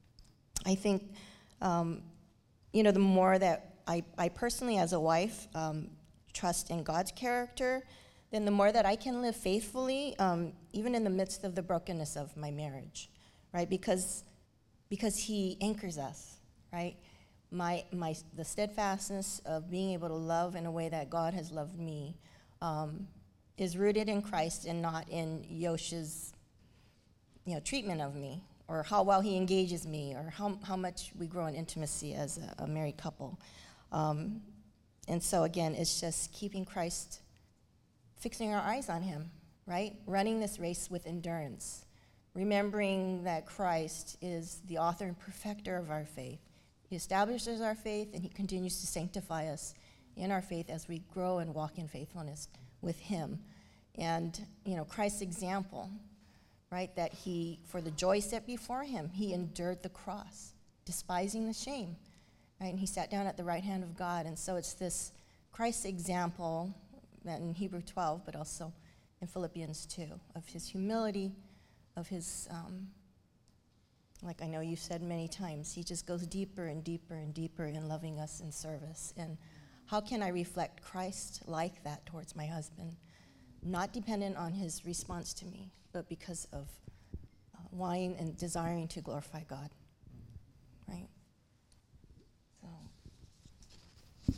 I think, um, you know, the more that I, I personally, as a wife, um, trust in God's character, then the more that I can live faithfully, um, even in the midst of the brokenness of my marriage, right? Because, because he anchors us. Right, my my the steadfastness of being able to love in a way that God has loved me um, is rooted in Christ, and not in Yosha's, you know, treatment of me, or how well he engages me, or how how much we grow in intimacy as a, a married couple. Um, and so again, it's just keeping Christ, fixing our eyes on him, right? Running this race with endurance, remembering that Christ is the author and perfecter of our faith. He establishes our faith, and he continues to sanctify us in our faith as we grow and walk in faithfulness with him. And, you know, Christ's example, right, that he, for the joy set before him, he endured the cross, despising the shame, right? And he sat down at the right hand of God. And so it's this Christ's example that in Hebrew twelve, but also in Philippians two, of his humility, of his um, like I know you've said many times, he just goes deeper and deeper and deeper in loving us in service. And how can I reflect Christ like that towards my husband? Not dependent on his response to me, but because of uh, wanting and desiring to glorify God, right? So.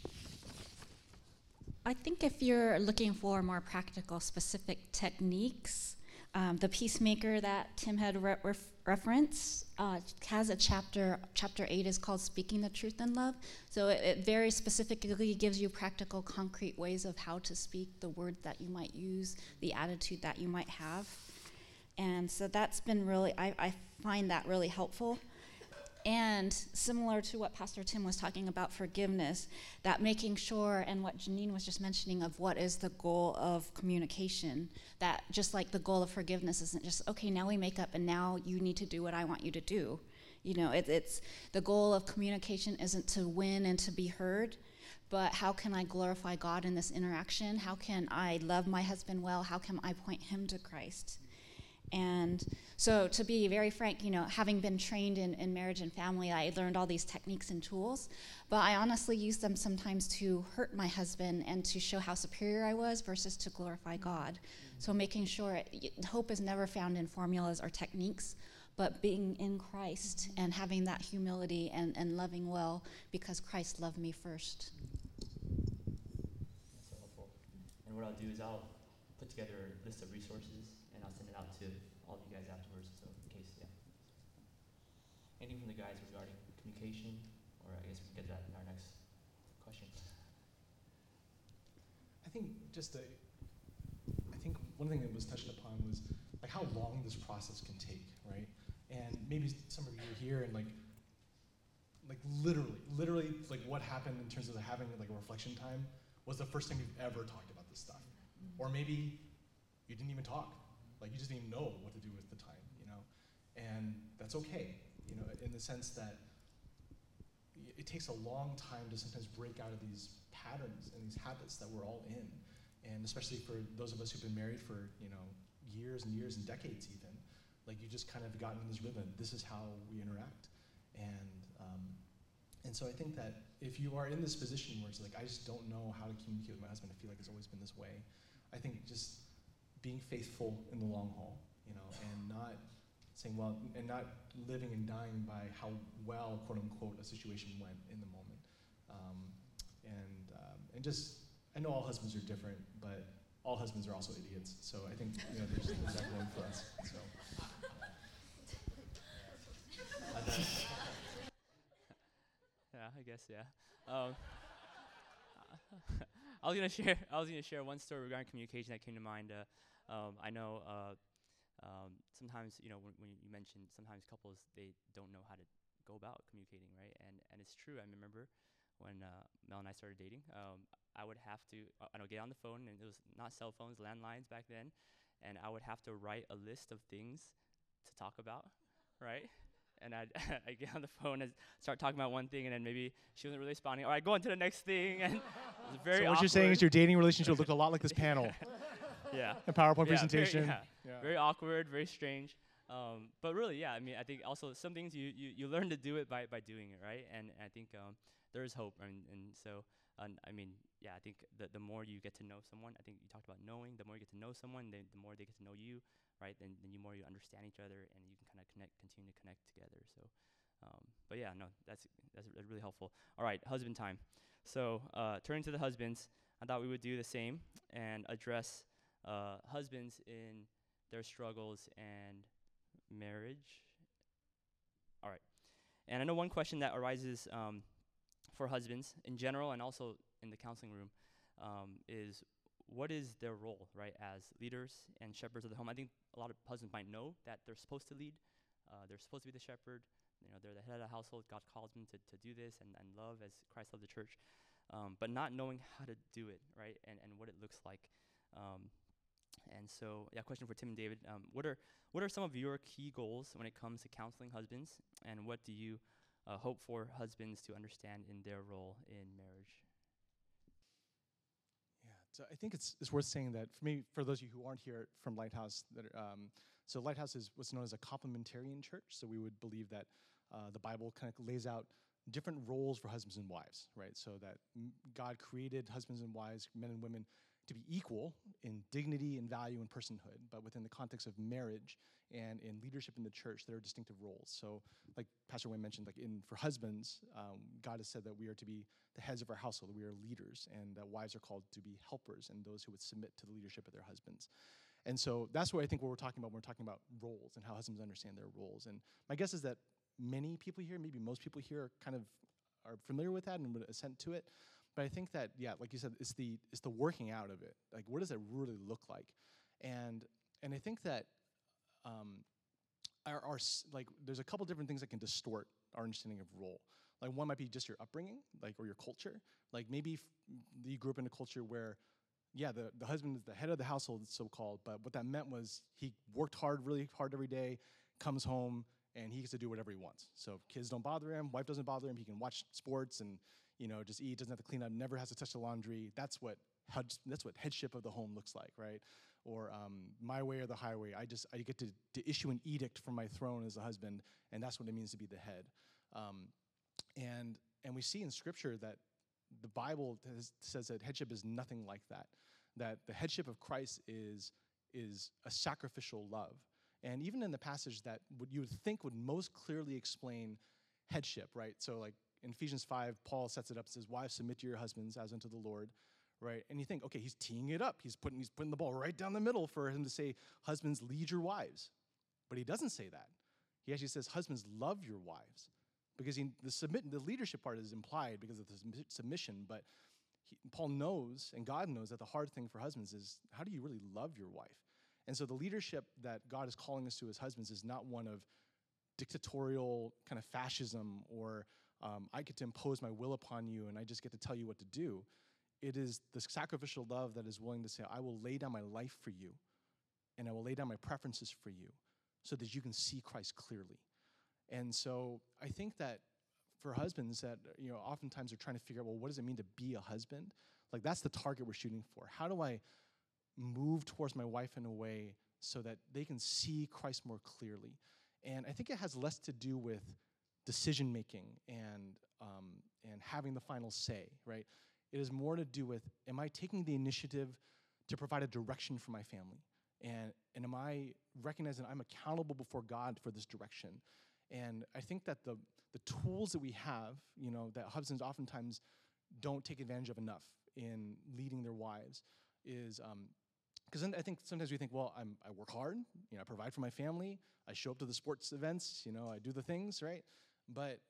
I think if you're looking for more practical, specific techniques, um, the Peacemaker that Tim had re- ref- referenced uh, has a chapter. Chapter eight is called Speaking the Truth in Love. So it, it very specifically gives you practical, concrete ways of how to speak, the word that you might use, the attitude that you might have. And so that's been really, I, I find that really helpful. And similar to what Pastor Tim was talking about, forgiveness, that making sure, and what Janine was just mentioning, of what is the goal of communication, that just like the goal of forgiveness isn't just, okay, now we make up and now you need to do what I want you to do. You know, it, it's the goal of communication isn't to win and to be heard, but how can I glorify God in this interaction? How can I love my husband well? How can I point him to Christ? And so, to be very frank, you know, having been trained in, in marriage and family, I learned all these techniques and tools, but I honestly use them sometimes to hurt my husband and to show how superior I was versus to glorify God. So making sure it, hope is never found in formulas or techniques, but being in Christ and having that humility and, and loving well because Christ loved me first. That's so helpful. And what I'll do is I'll put together a list of resources and I'll send it out to all of you guys afterwards, so in case, yeah. Anything from the guys regarding communication, or I guess we can get to that in our next question. I think just a, I think one thing that was touched upon was like how long this process can take, right? And maybe some of you are here and like, like literally, literally like what happened in terms of having like a reflection time was the first time you've ever talked about this stuff. Or maybe you didn't even talk. Like you just didn't even know what to do with the time, you know? And that's okay, you know, in the sense that it takes a long time to sometimes break out of these patterns and these habits that we're all in. And especially for those of us who've been married for, you know, years and years and decades even, like you just kind of gotten in this rhythm. This is how we interact. And um, and so I think that if you are in this position where it's like, I just don't know how to communicate with my husband, I feel like it's always been this way, I think just being faithful in the long haul, you know, and not saying, well, and not living and dying by how well, quote unquote, a situation went in the moment. Um, and um, and just, I know all husbands are different, but all husbands are also idiots. So I think, you know, there's, there's that going for us. So. Yeah, I guess, yeah. Um, I was gonna share. I was gonna share one story regarding communication that came to mind. Uh, um, I know uh, um, sometimes, you know, when, when you mentioned sometimes couples they don't know how to go about communicating, right? And and it's true. I remember when uh, Mel and I started dating. Um, I would have to, uh, I know, get on the phone, and it was not cell phones, landlines back then, and I would have to write a list of things to talk about, right? And I'd, I'd get on the phone and start talking about one thing, and then maybe she wasn't really responding. All right, go on to the next thing, and it was very So what awkward. you're saying is your dating relationship looked a lot like this panel. Yeah. A PowerPoint Yeah, presentation. Very, yeah. Yeah. very awkward, very strange. Um, but really, yeah, I mean, I think also some things you, you, you learn to do it by, by doing it, right? And, and I think um, there is hope. And, and so, um, I mean, yeah, I think the, the more you get to know someone, I think you talked about knowing, the more you get to know someone, then the more they get to know you, right? Then, then the more you understand each other, and you can kind of connect, continue to connect together. So, um, but yeah, no, that's, that's r- really helpful. All right, husband time. So uh, turning to the husbands, I thought we would do the same and address uh, husbands in their struggles and marriage. All right. And I know one question that arises um, for husbands in general and also in the counseling room um, is what is their role, right, as leaders and shepherds of the home? I think a lot of husbands might know that they're supposed to lead. Uh, they're supposed to be the shepherd. You know, they're the head of the household. God calls them to, to do this and, and love as Christ loved the church. Um, but not knowing how to do it, right, and, and what it looks like. Um, and so, yeah, question for Tim and David. Um, what are what are some of your key goals when it comes to counseling husbands, and what do you uh, hope for husbands to understand in their role in marriage? Yeah, so I think it's it's worth saying that for me, for those of you who aren't here from Lighthouse, that are, um, so Lighthouse is what's known as a complementarian church. So we would believe that uh, the Bible kind of lays out different roles for husbands and wives, right? So that m- God created husbands and wives, men and women, to be equal in dignity and value and personhood, but within the context of marriage and in leadership in the church, there are distinctive roles. So, like Pastor Wayne mentioned, like in for husbands, um, God has said that we are to be the heads of our household, we are leaders, and that wives are called to be helpers and those who would submit to the leadership of their husbands. And so that's what I think what we're talking about when we're talking about roles and how husbands understand their roles. And my guess is that many people here, maybe most people here, are kind of are familiar with that and would assent to it. But I think that, yeah, like you said, it's the it's the working out of it. Like, what does it really look like? And and I think that um, our, our s- like there's a couple different things that can distort our understanding of role. Like one might be just your upbringing, like or your culture. Like maybe f- you grew up in a culture where, yeah, the, the husband is the head of the household, so-called, but what that meant was he worked hard, really hard every day, comes home, and he gets to do whatever he wants. So kids don't bother him, wife doesn't bother him, he can watch sports and, you know, just eat, doesn't have to clean up, never has to touch the laundry. That's what that's what headship of the home looks like, right? Or um, my way or the highway. I just I get to, to issue an edict from my throne as a husband, and that's what it means to be the head. Um, and and we see in Scripture that the Bible has, says that headship is nothing like that. That the headship of Christ is is a sacrificial love. And even in the passage that would, you would think would most clearly explain headship, right? So like in Ephesians five, Paul sets it up and says, wives, submit to your husbands as unto the Lord, right? And you think, okay, he's teeing it up. He's putting, he's putting the ball right down the middle for him to say, husbands, lead your wives. But he doesn't say that. He actually says, husbands, love your wives. Because he, the, submit, the leadership part is implied because of the submission, but he, Paul knows, and God knows, that the hard thing for husbands is, how do you really love your wife? And so the leadership that God is calling us to as husbands is not one of dictatorial kind of fascism or um, I get to impose my will upon you and I just get to tell you what to do. It is the sacrificial love that is willing to say, I will lay down my life for you and I will lay down my preferences for you so that you can see Christ clearly. And so I think that for husbands that, you know, oftentimes are trying to figure out, well, what does it mean to be a husband? Like, that's the target we're shooting for. How do I move towards my wife in a way so that they can see Christ more clearly? And I think it has less to do with decision-making and um, and having the final say, right? It is more to do with, am I taking the initiative to provide a direction for my family? And, and am I recognizing I'm accountable before God for this direction? And I think that the the tools that we have, you know, that husbands oftentimes don't take advantage of enough in leading their wives is, because um, I think sometimes we think, well, I'm, I work hard, you know, I provide for my family, I show up to the sports events, you know, I do the things, right? But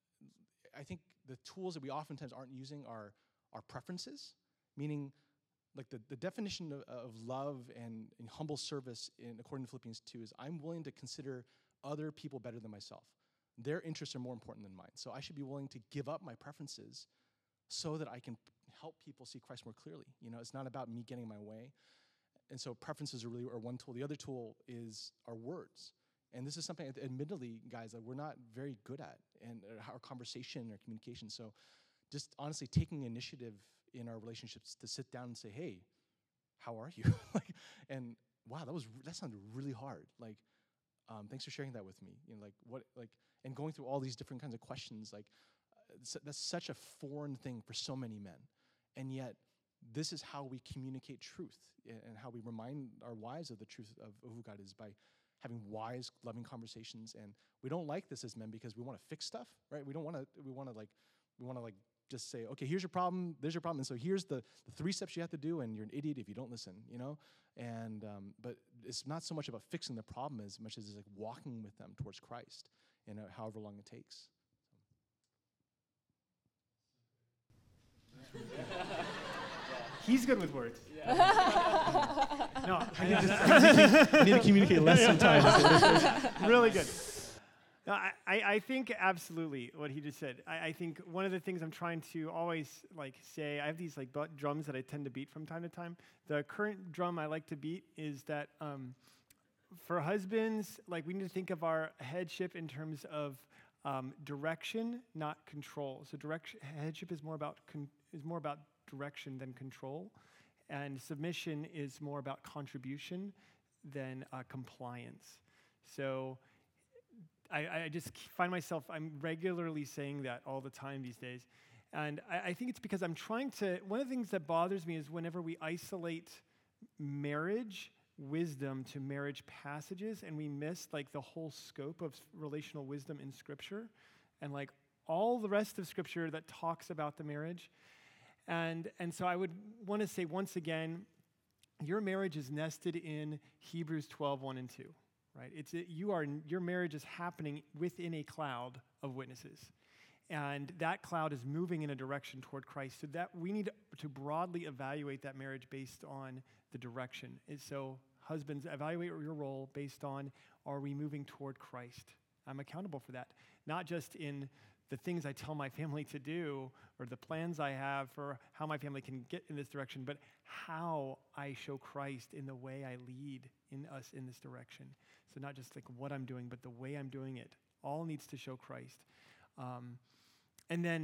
I think the tools that we oftentimes aren't using are our preferences, meaning like the, the definition of, of love and, and humble service in according to Philippians two is I'm willing to consider other people better than myself. Their interests are more important than mine. So I should be willing to give up my preferences so that I can p- help people see Christ more clearly. You know, it's not about me getting my way. And so preferences are really are one tool. The other tool is our words. And this is something, admittedly, guys, that we're not very good at, and our conversation, our communication. So just honestly taking initiative in our relationships to sit down and say, hey, how are you? like, and wow, that was that sounded really hard. Like, um, thanks for sharing that with me. You know, like what, like, and going through all these different kinds of questions. Like, uh, that's such a foreign thing for so many men, and yet this is how we communicate truth and how we remind our wives of the truth of, of who God is by having wise, loving conversations. And we don't like this as men because we want to fix stuff, right? We don't want to. We want to like. We want to like. Just say, okay, here's your problem, there's your problem, and so here's the, the three steps you have to do, and you're an idiot if you don't listen, you know? And, um, but it's not so much about fixing the problem as much as it's like walking with them towards Christ, and uh, however long it takes. He's good with words. Yeah. No, I I, just, need, I need to communicate less sometimes. really good. No, I, I I think absolutely what he just said. I, I think one of the things I'm trying to always like say, I have these like bu- drums that I tend to beat from time to time. The current drum I like to beat is that um, for husbands, like we need to think of our headship in terms of um, direction, not control. So direction headship is more about con- is more about direction than control, and submission is more about contribution than uh, compliance. So. I, I just find myself, I'm regularly saying that all the time these days. And I, I think it's because I'm trying to, one of the things that bothers me is whenever we isolate marriage wisdom to marriage passages and we miss like the whole scope of relational wisdom in Scripture and like all the rest of Scripture that talks about the marriage. And, and so I would want to say once again, your marriage is nested in Hebrews twelve, one and two. Right, it's it, you are your marriage is happening within a cloud of witnesses, and that cloud is moving in a direction toward Christ. So that we need to broadly evaluate that marriage based on the direction. And so, husbands, evaluate your role based on: are we moving toward Christ? I'm accountable for that, not just in the things I tell my family to do or the plans I have for how my family can get in this direction, but how I show Christ in the way I lead in us in this direction. So not just like what I'm doing, but the way I'm doing it all needs to show Christ. Um, and then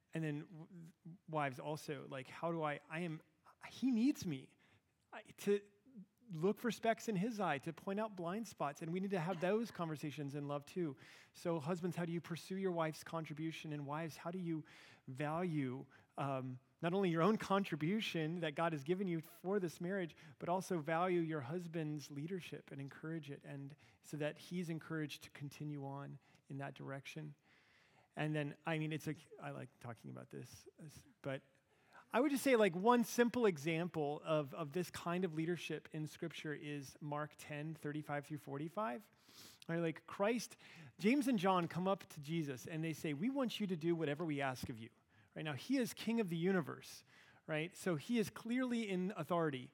and then w- wives also, like, how do I, I am, he needs me I, to look for specks in his eye, to point out blind spots, and we need to have those conversations in love too. So husbands, how do you pursue your wife's contribution? And wives, how do you value um, not only your own contribution that God has given you for this marriage, but also value your husband's leadership and encourage it, and so that he's encouraged to continue on in that direction. And then, I mean, it's like, I like talking about this, but I would just say, like, one simple example of, of this kind of leadership in Scripture is Mark ten, thirty-five through forty-five. Right, like Christ, James and John come up to Jesus and they say, we want you to do whatever we ask of you. Right now, he is king of the universe, right? So he is clearly in authority.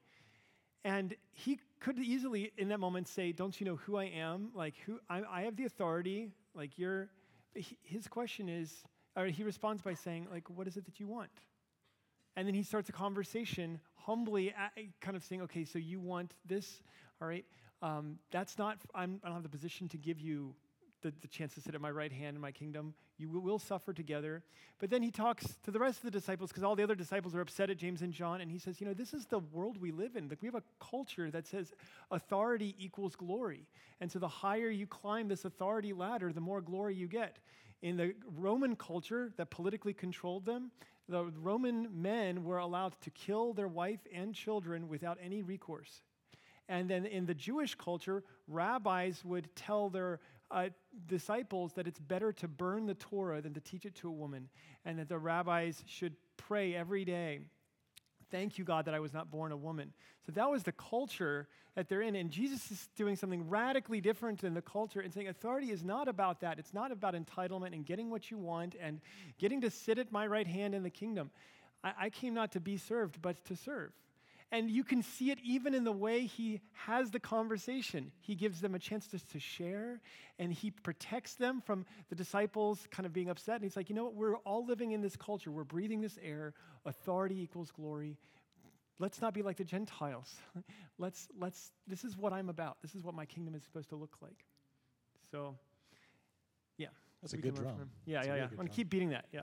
And he could easily, in that moment, say, don't you know who I am? Like, who I, I have the authority, like you're, but he, his question is, or he responds by saying, like, what is it that you want? And then he starts a conversation humbly, at, kind of saying, okay, so you want this, all right? Um, that's not, I'm, I don't have the position to give you the, the chance to sit at my right hand in my kingdom. You will, will suffer together. But then he talks to the rest of the disciples, because all the other disciples are upset at James and John, and he says, you know, this is the world we live in. Like, we have a culture that says authority equals glory. And so the higher you climb this authority ladder, the more glory you get. In the Roman culture that politically controlled them, the Roman men were allowed to kill their wife and children without any recourse. And then in the Jewish culture, rabbis would tell their uh, disciples that it's better to burn the Torah than to teach it to a woman, and that the rabbis should pray every day, thank you, God, that I was not born a woman. So that was the culture that they're in. And Jesus is doing something radically different than the culture and saying authority is not about that. It's not about entitlement and getting what you want and getting to sit at my right hand in the kingdom. I, I came not to be served, but to serve. And you can see it even in the way he has the conversation. He gives them a chance to, to share, and he protects them from the disciples kind of being upset. And he's like, you know what? We're all living in this culture. We're breathing this air. Authority equals glory. Let's not be like the Gentiles. Let's, let's, this is what I'm about. This is what my kingdom is supposed to look like. So, yeah. That's a good drum. Yeah, That's yeah, a yeah. really I'm going to drum. keep beating that, yeah.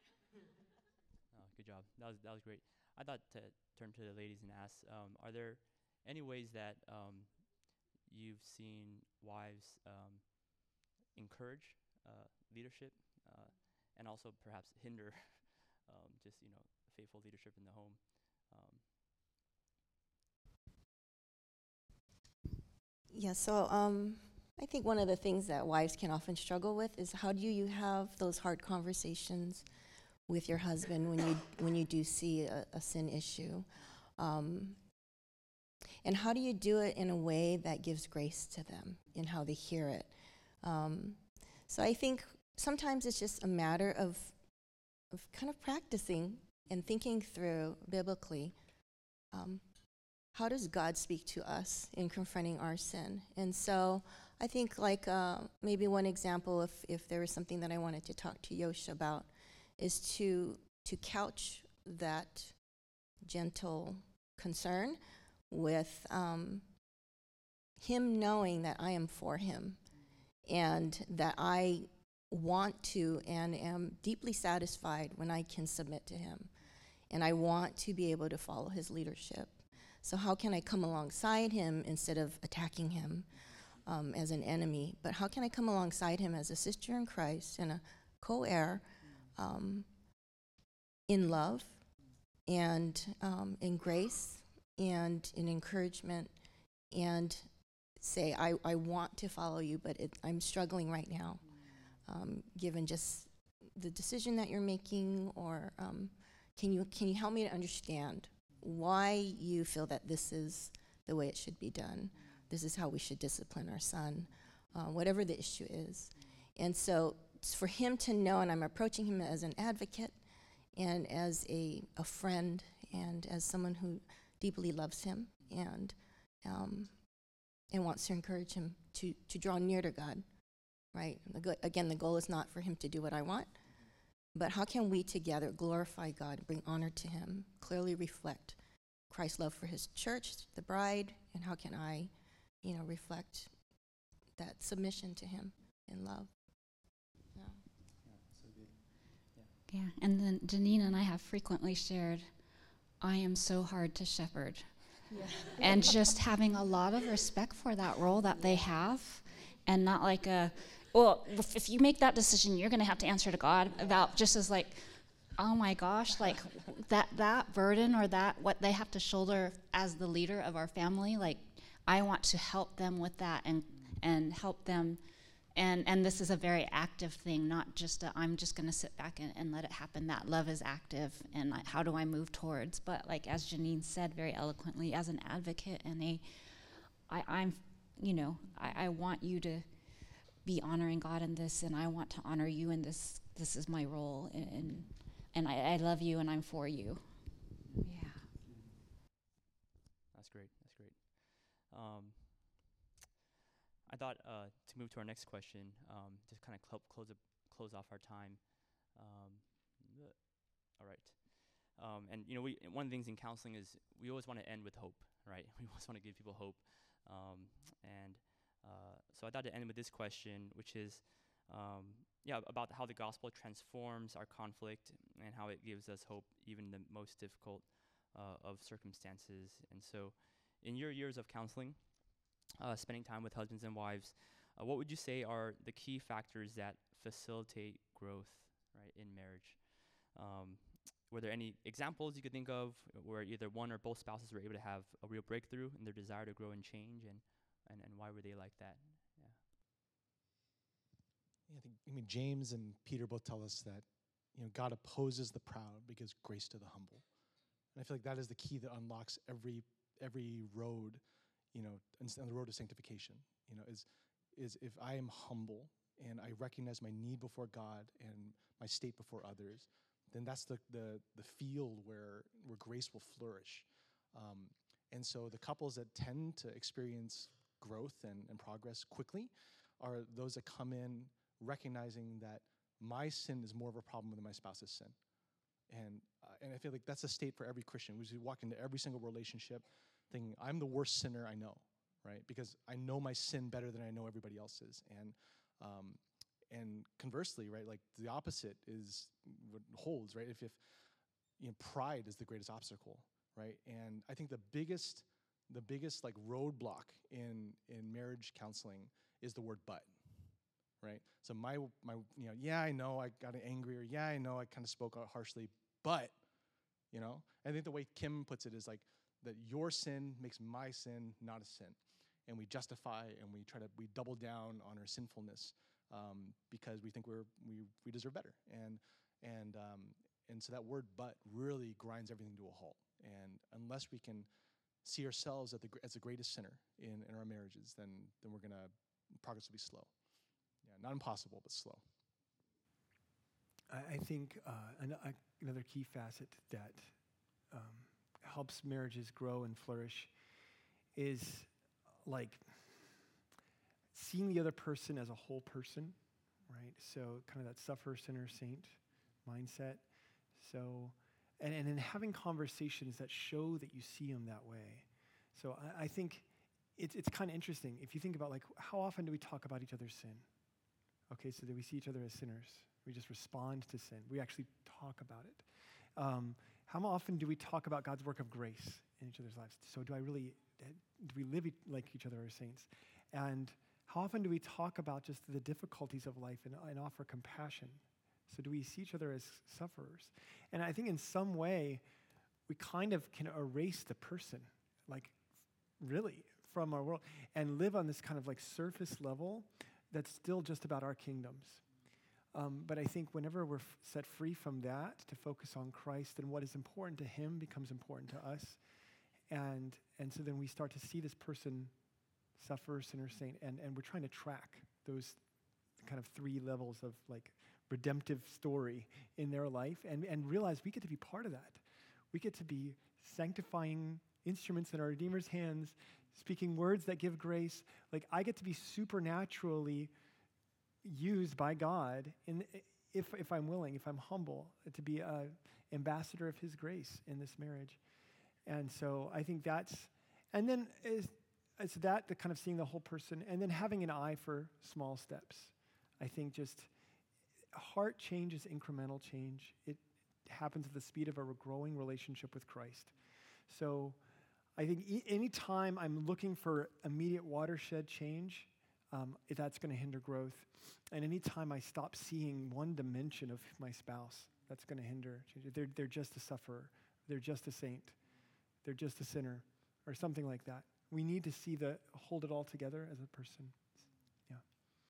Oh, good job. That was that was great. I thought to turn to the ladies and ask, um, are there any ways that um, you've seen wives um, encourage uh, leadership uh, and also perhaps hinder um, just, you know, faithful leadership in the home? Um, Yeah, so um, I think one of the things that wives can often struggle with is how do you have those hard conversations with your husband when you when you do see a, a sin issue, um, and how do you do it in a way that gives grace to them in how they hear it? Um, so I think sometimes it's just a matter of of kind of practicing and thinking through biblically. Um, how does God speak to us in confronting our sin? And so I think like uh, maybe one example, if if there was something that I wanted to talk to Yosh about, is to to couch that gentle concern with um, him knowing that I am for him and that I want to and am deeply satisfied when I can submit to him. And I want to be able to follow his leadership. So how can I come alongside him instead of attacking him um, as an enemy? But how can I come alongside him as a sister in Christ and a co-heir um, in love and um, in grace and in encouragement, and say, I, I want to follow you, but it, I'm struggling right now, um, given just the decision that you're making, or um, can you can you help me to understand why you feel that this is the way it should be done? This is how we should discipline our son, uh, whatever the issue is. And so it's for him to know, and I'm approaching him as an advocate and as a, a friend and as someone who deeply loves him and um, and wants to encourage him to, to draw near to God, right? The go- again, the goal is not for him to do what I want, but how can we together glorify God, bring honor to him, clearly reflect Christ's love for his church, the bride, and how can I, you know, reflect that submission to him in love? Yeah. Yeah, so good. Yeah. Yeah, and then Janine and I have frequently shared, I am so hard to shepherd. Yeah. And just having a lot of respect for that role that they have, and not like a, well, if, if you make that decision, you're going to have to answer to God about just as like, oh my gosh, like that that burden or that what they have to shoulder as the leader of our family, like I want to help them with that and and help them. And and this is a very active thing, not just a, I'm just going to sit back and, and let it happen. That love is active, and I, how do I move towards? But like as Janine said very eloquently, as an advocate and a, I, I'm, you know, I, I want you to be honoring God in this, and I want to honor you in this. This is my role, and and, and I, I love you, and I'm for you. Yeah. That's great. That's great. Um, I thought uh, to move to our next question, um, to kind of cl- close up, close off our time. Um, bleh. all right. Um, and you know, we one of the things in counseling is we always want to end with hope, right? We always want to give people hope. Um, and uh, so I thought to end with this question, which is, um, yeah, about how the gospel transforms our conflict and how it gives us hope even in the most difficult uh, of circumstances. And so, in your years of counseling, Uh, spending time with husbands and wives, uh, what would you say are the key factors that facilitate growth, right, in marriage? Um, were there any examples you could think of where either one or both spouses were able to have a real breakthrough in their desire to grow and change, and, and, and why were they like that? Yeah. Yeah, I think I mean James and Peter both tell us that, you know, God opposes the proud but gives grace to the humble. And I feel like that is the key that unlocks every every road, you know, on the road of sanctification, you know, is is if I am humble and I recognize my need before God and my state before others, then that's the the the field where where grace will flourish. Um, and so the couples that tend to experience growth and, and progress quickly are those that come in recognizing that my sin is more of a problem than my spouse's sin. And uh, and I feel like that's a state for every Christian. We walk into every single relationship thinking, I'm the worst sinner I know, right? Because I know my sin better than I know everybody else's. And um, and conversely, right, like the opposite is what holds, right? If, if you know, pride is the greatest obstacle, right? And I think the biggest, the biggest like roadblock in in marriage counseling is the word but, right? So my my you know, yeah, I know I got angry, or yeah, I know I kind of spoke out harshly, but you know, I think the way Kim puts it is like, that your sin makes my sin not a sin. And we justify and we try to, we double down on our sinfulness um, because we think we're, we we deserve better. And and um, and so that word but really grinds everything to a halt. And unless we can see ourselves as the, as the greatest sinner in, in our marriages, then then we're gonna, progress will be slow. Yeah, not impossible, but slow. I, I think uh, an, uh, another key facet that um, helps marriages grow and flourish is like seeing the other person as a whole person, right? So kind of that sufferer, sinner, saint mindset. So, and, and in having conversations that show that you see them that way. So I, I think it's it's kind of interesting. If you think about like, how often do we talk about each other's sin? Okay, so that we see each other as sinners. We just respond to sin. We actually talk about it. Um, How often do we talk about God's work of grace in each other's lives? So do I really, do we live e- like each other as saints? And how often do we talk about just the difficulties of life and, and offer compassion? So do we see each other as sufferers? And I think in some way, we kind of can erase the person, like really, from our world, and live on this kind of like surface level that's still just about our kingdoms. Um, but I think whenever we're f- set free from that to focus on Christ, and what is important to him becomes important to us. And and so then we start to see this person suffer, sinner, saint, and, and we're trying to track those kind of three levels of like redemptive story in their life, and, and realize we get to be part of that. We get to be sanctifying instruments in our Redeemer's hands, speaking words that give grace. Like I get to be supernaturally used by God in, if if I'm willing, if I'm humble, to be an ambassador of his grace in this marriage. And so I think that's, and then is, it's that, the kind of seeing the whole person, and then having an eye for small steps. I think just heart change is incremental change. It happens at the speed of a growing relationship with Christ. So I think e- any time I'm looking for immediate watershed change, um, that's going to hinder growth. And any time I stop seeing one dimension of my spouse, that's going to hinder change. They're, they're just a sufferer. They're just a saint. They're just a sinner, or something like that. We need to see the hold it all together as a person. Yeah.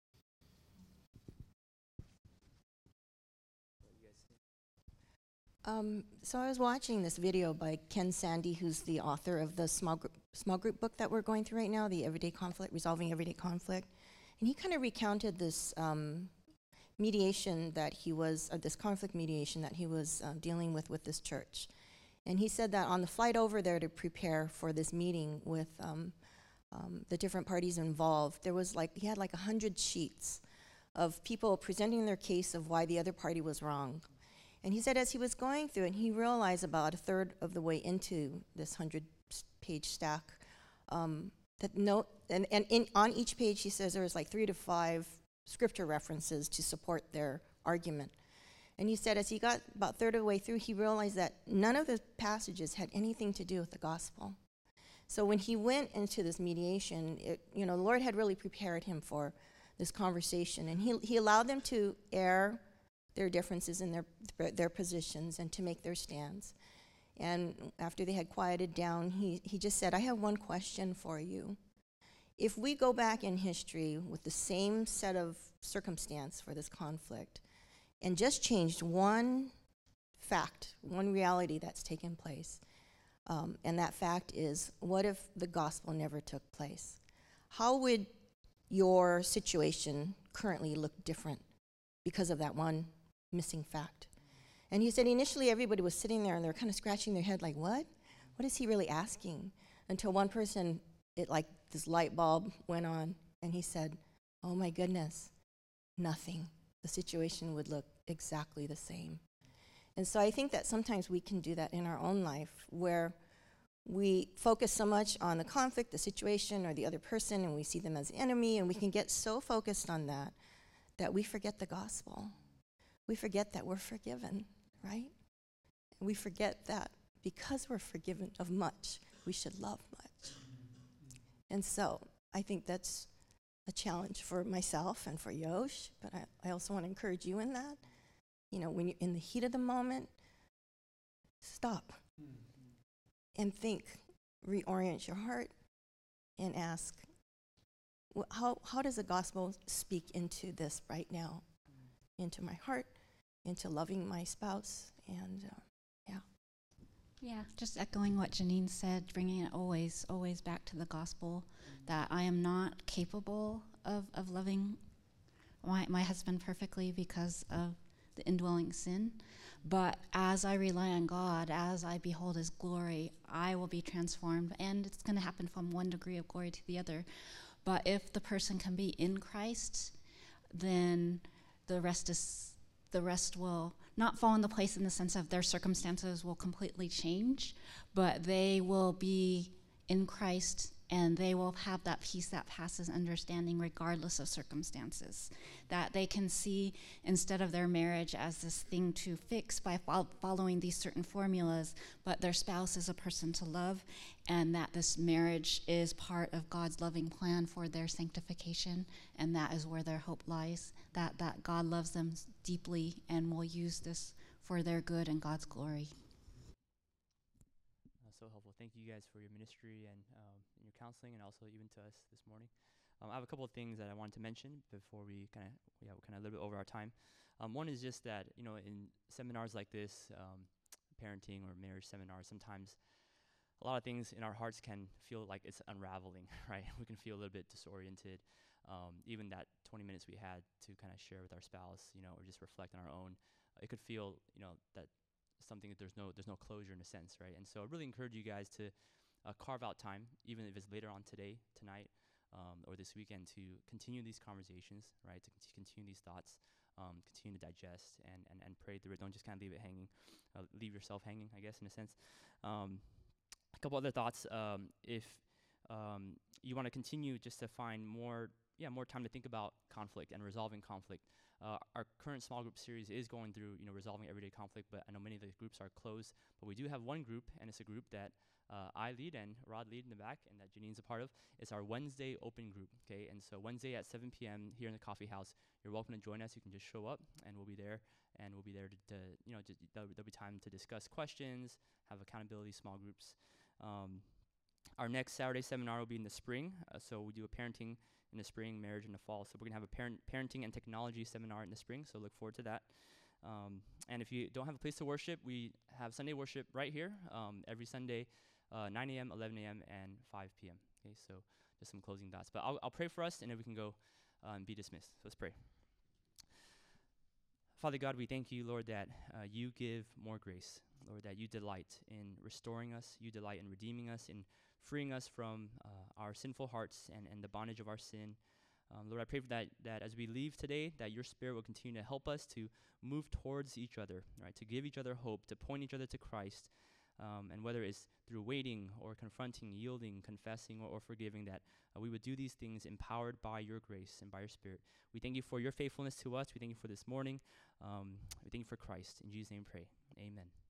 Um, so I was watching this video by Ken Sandy, who's the author of the small group, small group book that we're going through right now, the Everyday Conflict, Resolving Everyday Conflict. And he kind of recounted this um, mediation that he was, uh, this conflict mediation that he was uh, dealing with with this church. And he said that on the flight over there to prepare for this meeting with um, um, the different parties involved, there was like, he had like a hundred sheets of people presenting their case of why the other party was wrong. And he said as he was going through it, he realized about a third of the way into this hundred-page stack um, that no, and, and in, on each page he says there was like three to five scripture references to support their argument. And he said as he got about a third of the way through, he realized that none of the passages had anything to do with the gospel. So when he went into this mediation, it, you know, the Lord had really prepared him for this conversation, and he he allowed them to air their differences in their their positions and to make their stands. And after they had quieted down, he, he just said, I have one question for you. If we go back in history with the same set of circumstance for this conflict and just changed one fact, one reality that's taken place, um, and that fact is, what if the gospel never took place? How would your situation currently look different because of that one missing fact? And he said initially everybody was sitting there and they were kind of scratching their head like, what? What is he really asking? Until one person, it like this light bulb went on and he said, oh my goodness, nothing. The situation would look exactly the same. And so I think that sometimes we can do that in our own life where we focus so much on the conflict, the situation, or the other person, and we see them as the enemy, and we can get so focused on that that we forget the gospel. We forget that we're forgiven, right? And we forget that because we're forgiven of much, we should love much. And so I think that's a challenge for myself and for Yosh, but I, I also want to encourage you in that. You know, when you're in the heat of the moment, stop and think, reorient your heart and ask, well, how, how does the gospel speak into this right now? Into my heart, into loving my spouse, and uh, yeah. Yeah, just echoing what Janine said, bringing it always, always back to the gospel, that I am not capable of, of loving my, my husband perfectly because of the indwelling sin. But as I rely on God, as I behold his glory, I will be transformed, and it's going to happen from one degree of glory to the other. But if the person can be in Christ, then the rest is the rest will not fall into place in the sense of their circumstances will completely change, but they will be in Christ and they will have that peace that passes understanding regardless of circumstances. That they can see, instead of their marriage as this thing to fix by fo- following these certain formulas, but their spouse is a person to love, and that this marriage is part of God's loving plan for their sanctification, and that is where their hope lies, that, that God loves them deeply and will use this for their good and God's glory. So helpful. Thank you guys for your ministry and um, your counseling, and also even to us this morning. Um, I have a couple of things that I wanted to mention before we kind of, yeah, we're kind of a little bit over our time. Um, one is just that, you know, in seminars like this, um, parenting or marriage seminars, sometimes a lot of things in our hearts can feel like it's unraveling, right? We can feel a little bit disoriented. Um, even that twenty minutes we had to kind of share with our spouse, you know, or just reflect on our own, uh, it could feel, you know, that something that there's no there's no closure in a sense, right? And so I really encourage you guys to uh, carve out time, even if it's later on today, tonight, um, or this weekend, to continue these conversations, right? To c- continue these thoughts, um, continue to digest and, and, and pray through it. Don't just kind of leave it hanging, uh, leave yourself hanging, I guess, in a sense. Um, a couple other thoughts. Um, if um, you want to continue just to find more, yeah, more time to think about conflict and resolving conflict, Uh, our current small group series is going through, you know, resolving everyday conflict, but I know many of the groups are closed. But we do have one group, and it's a group that uh, I lead and Rod lead in the back, and that Janine's a part of. It's our Wednesday open group, okay? And so Wednesday at seven p.m. here in the coffee house, you're welcome to join us. You can just show up, and we'll be there, and we'll be there to, to you know, to, there'll, there'll be time to discuss questions, have accountability, small groups. Um, our next Saturday seminar will be in the spring, uh, so we do a parenting in the spring, marriage in the fall. So we're gonna have a parent parenting and technology seminar in the spring, so look forward to that. Um, and if you don't have a place to worship, we have Sunday worship right here um, every Sunday, uh, nine a.m., eleven a.m., and five p.m. Okay, so just some closing thoughts. But I'll, I'll pray for us, and then we can go uh, and be dismissed. So let's pray. Father God, we thank you, Lord, that uh, you give more grace. Lord, that you delight in restoring us. You delight in redeeming us, in freeing us from uh, our sinful hearts and, and the bondage of our sin. Um, Lord, I pray for that, that as we leave today, that your Spirit will continue to help us to move towards each other, right? To give each other hope, to point each other to Christ. Um, and whether it's through waiting or confronting, yielding, confessing, or, or forgiving, that uh, we would do these things empowered by your grace and by your Spirit. We thank you for your faithfulness to us. We thank you for this morning. Um, we thank you for Christ. In Jesus' name we pray. Amen.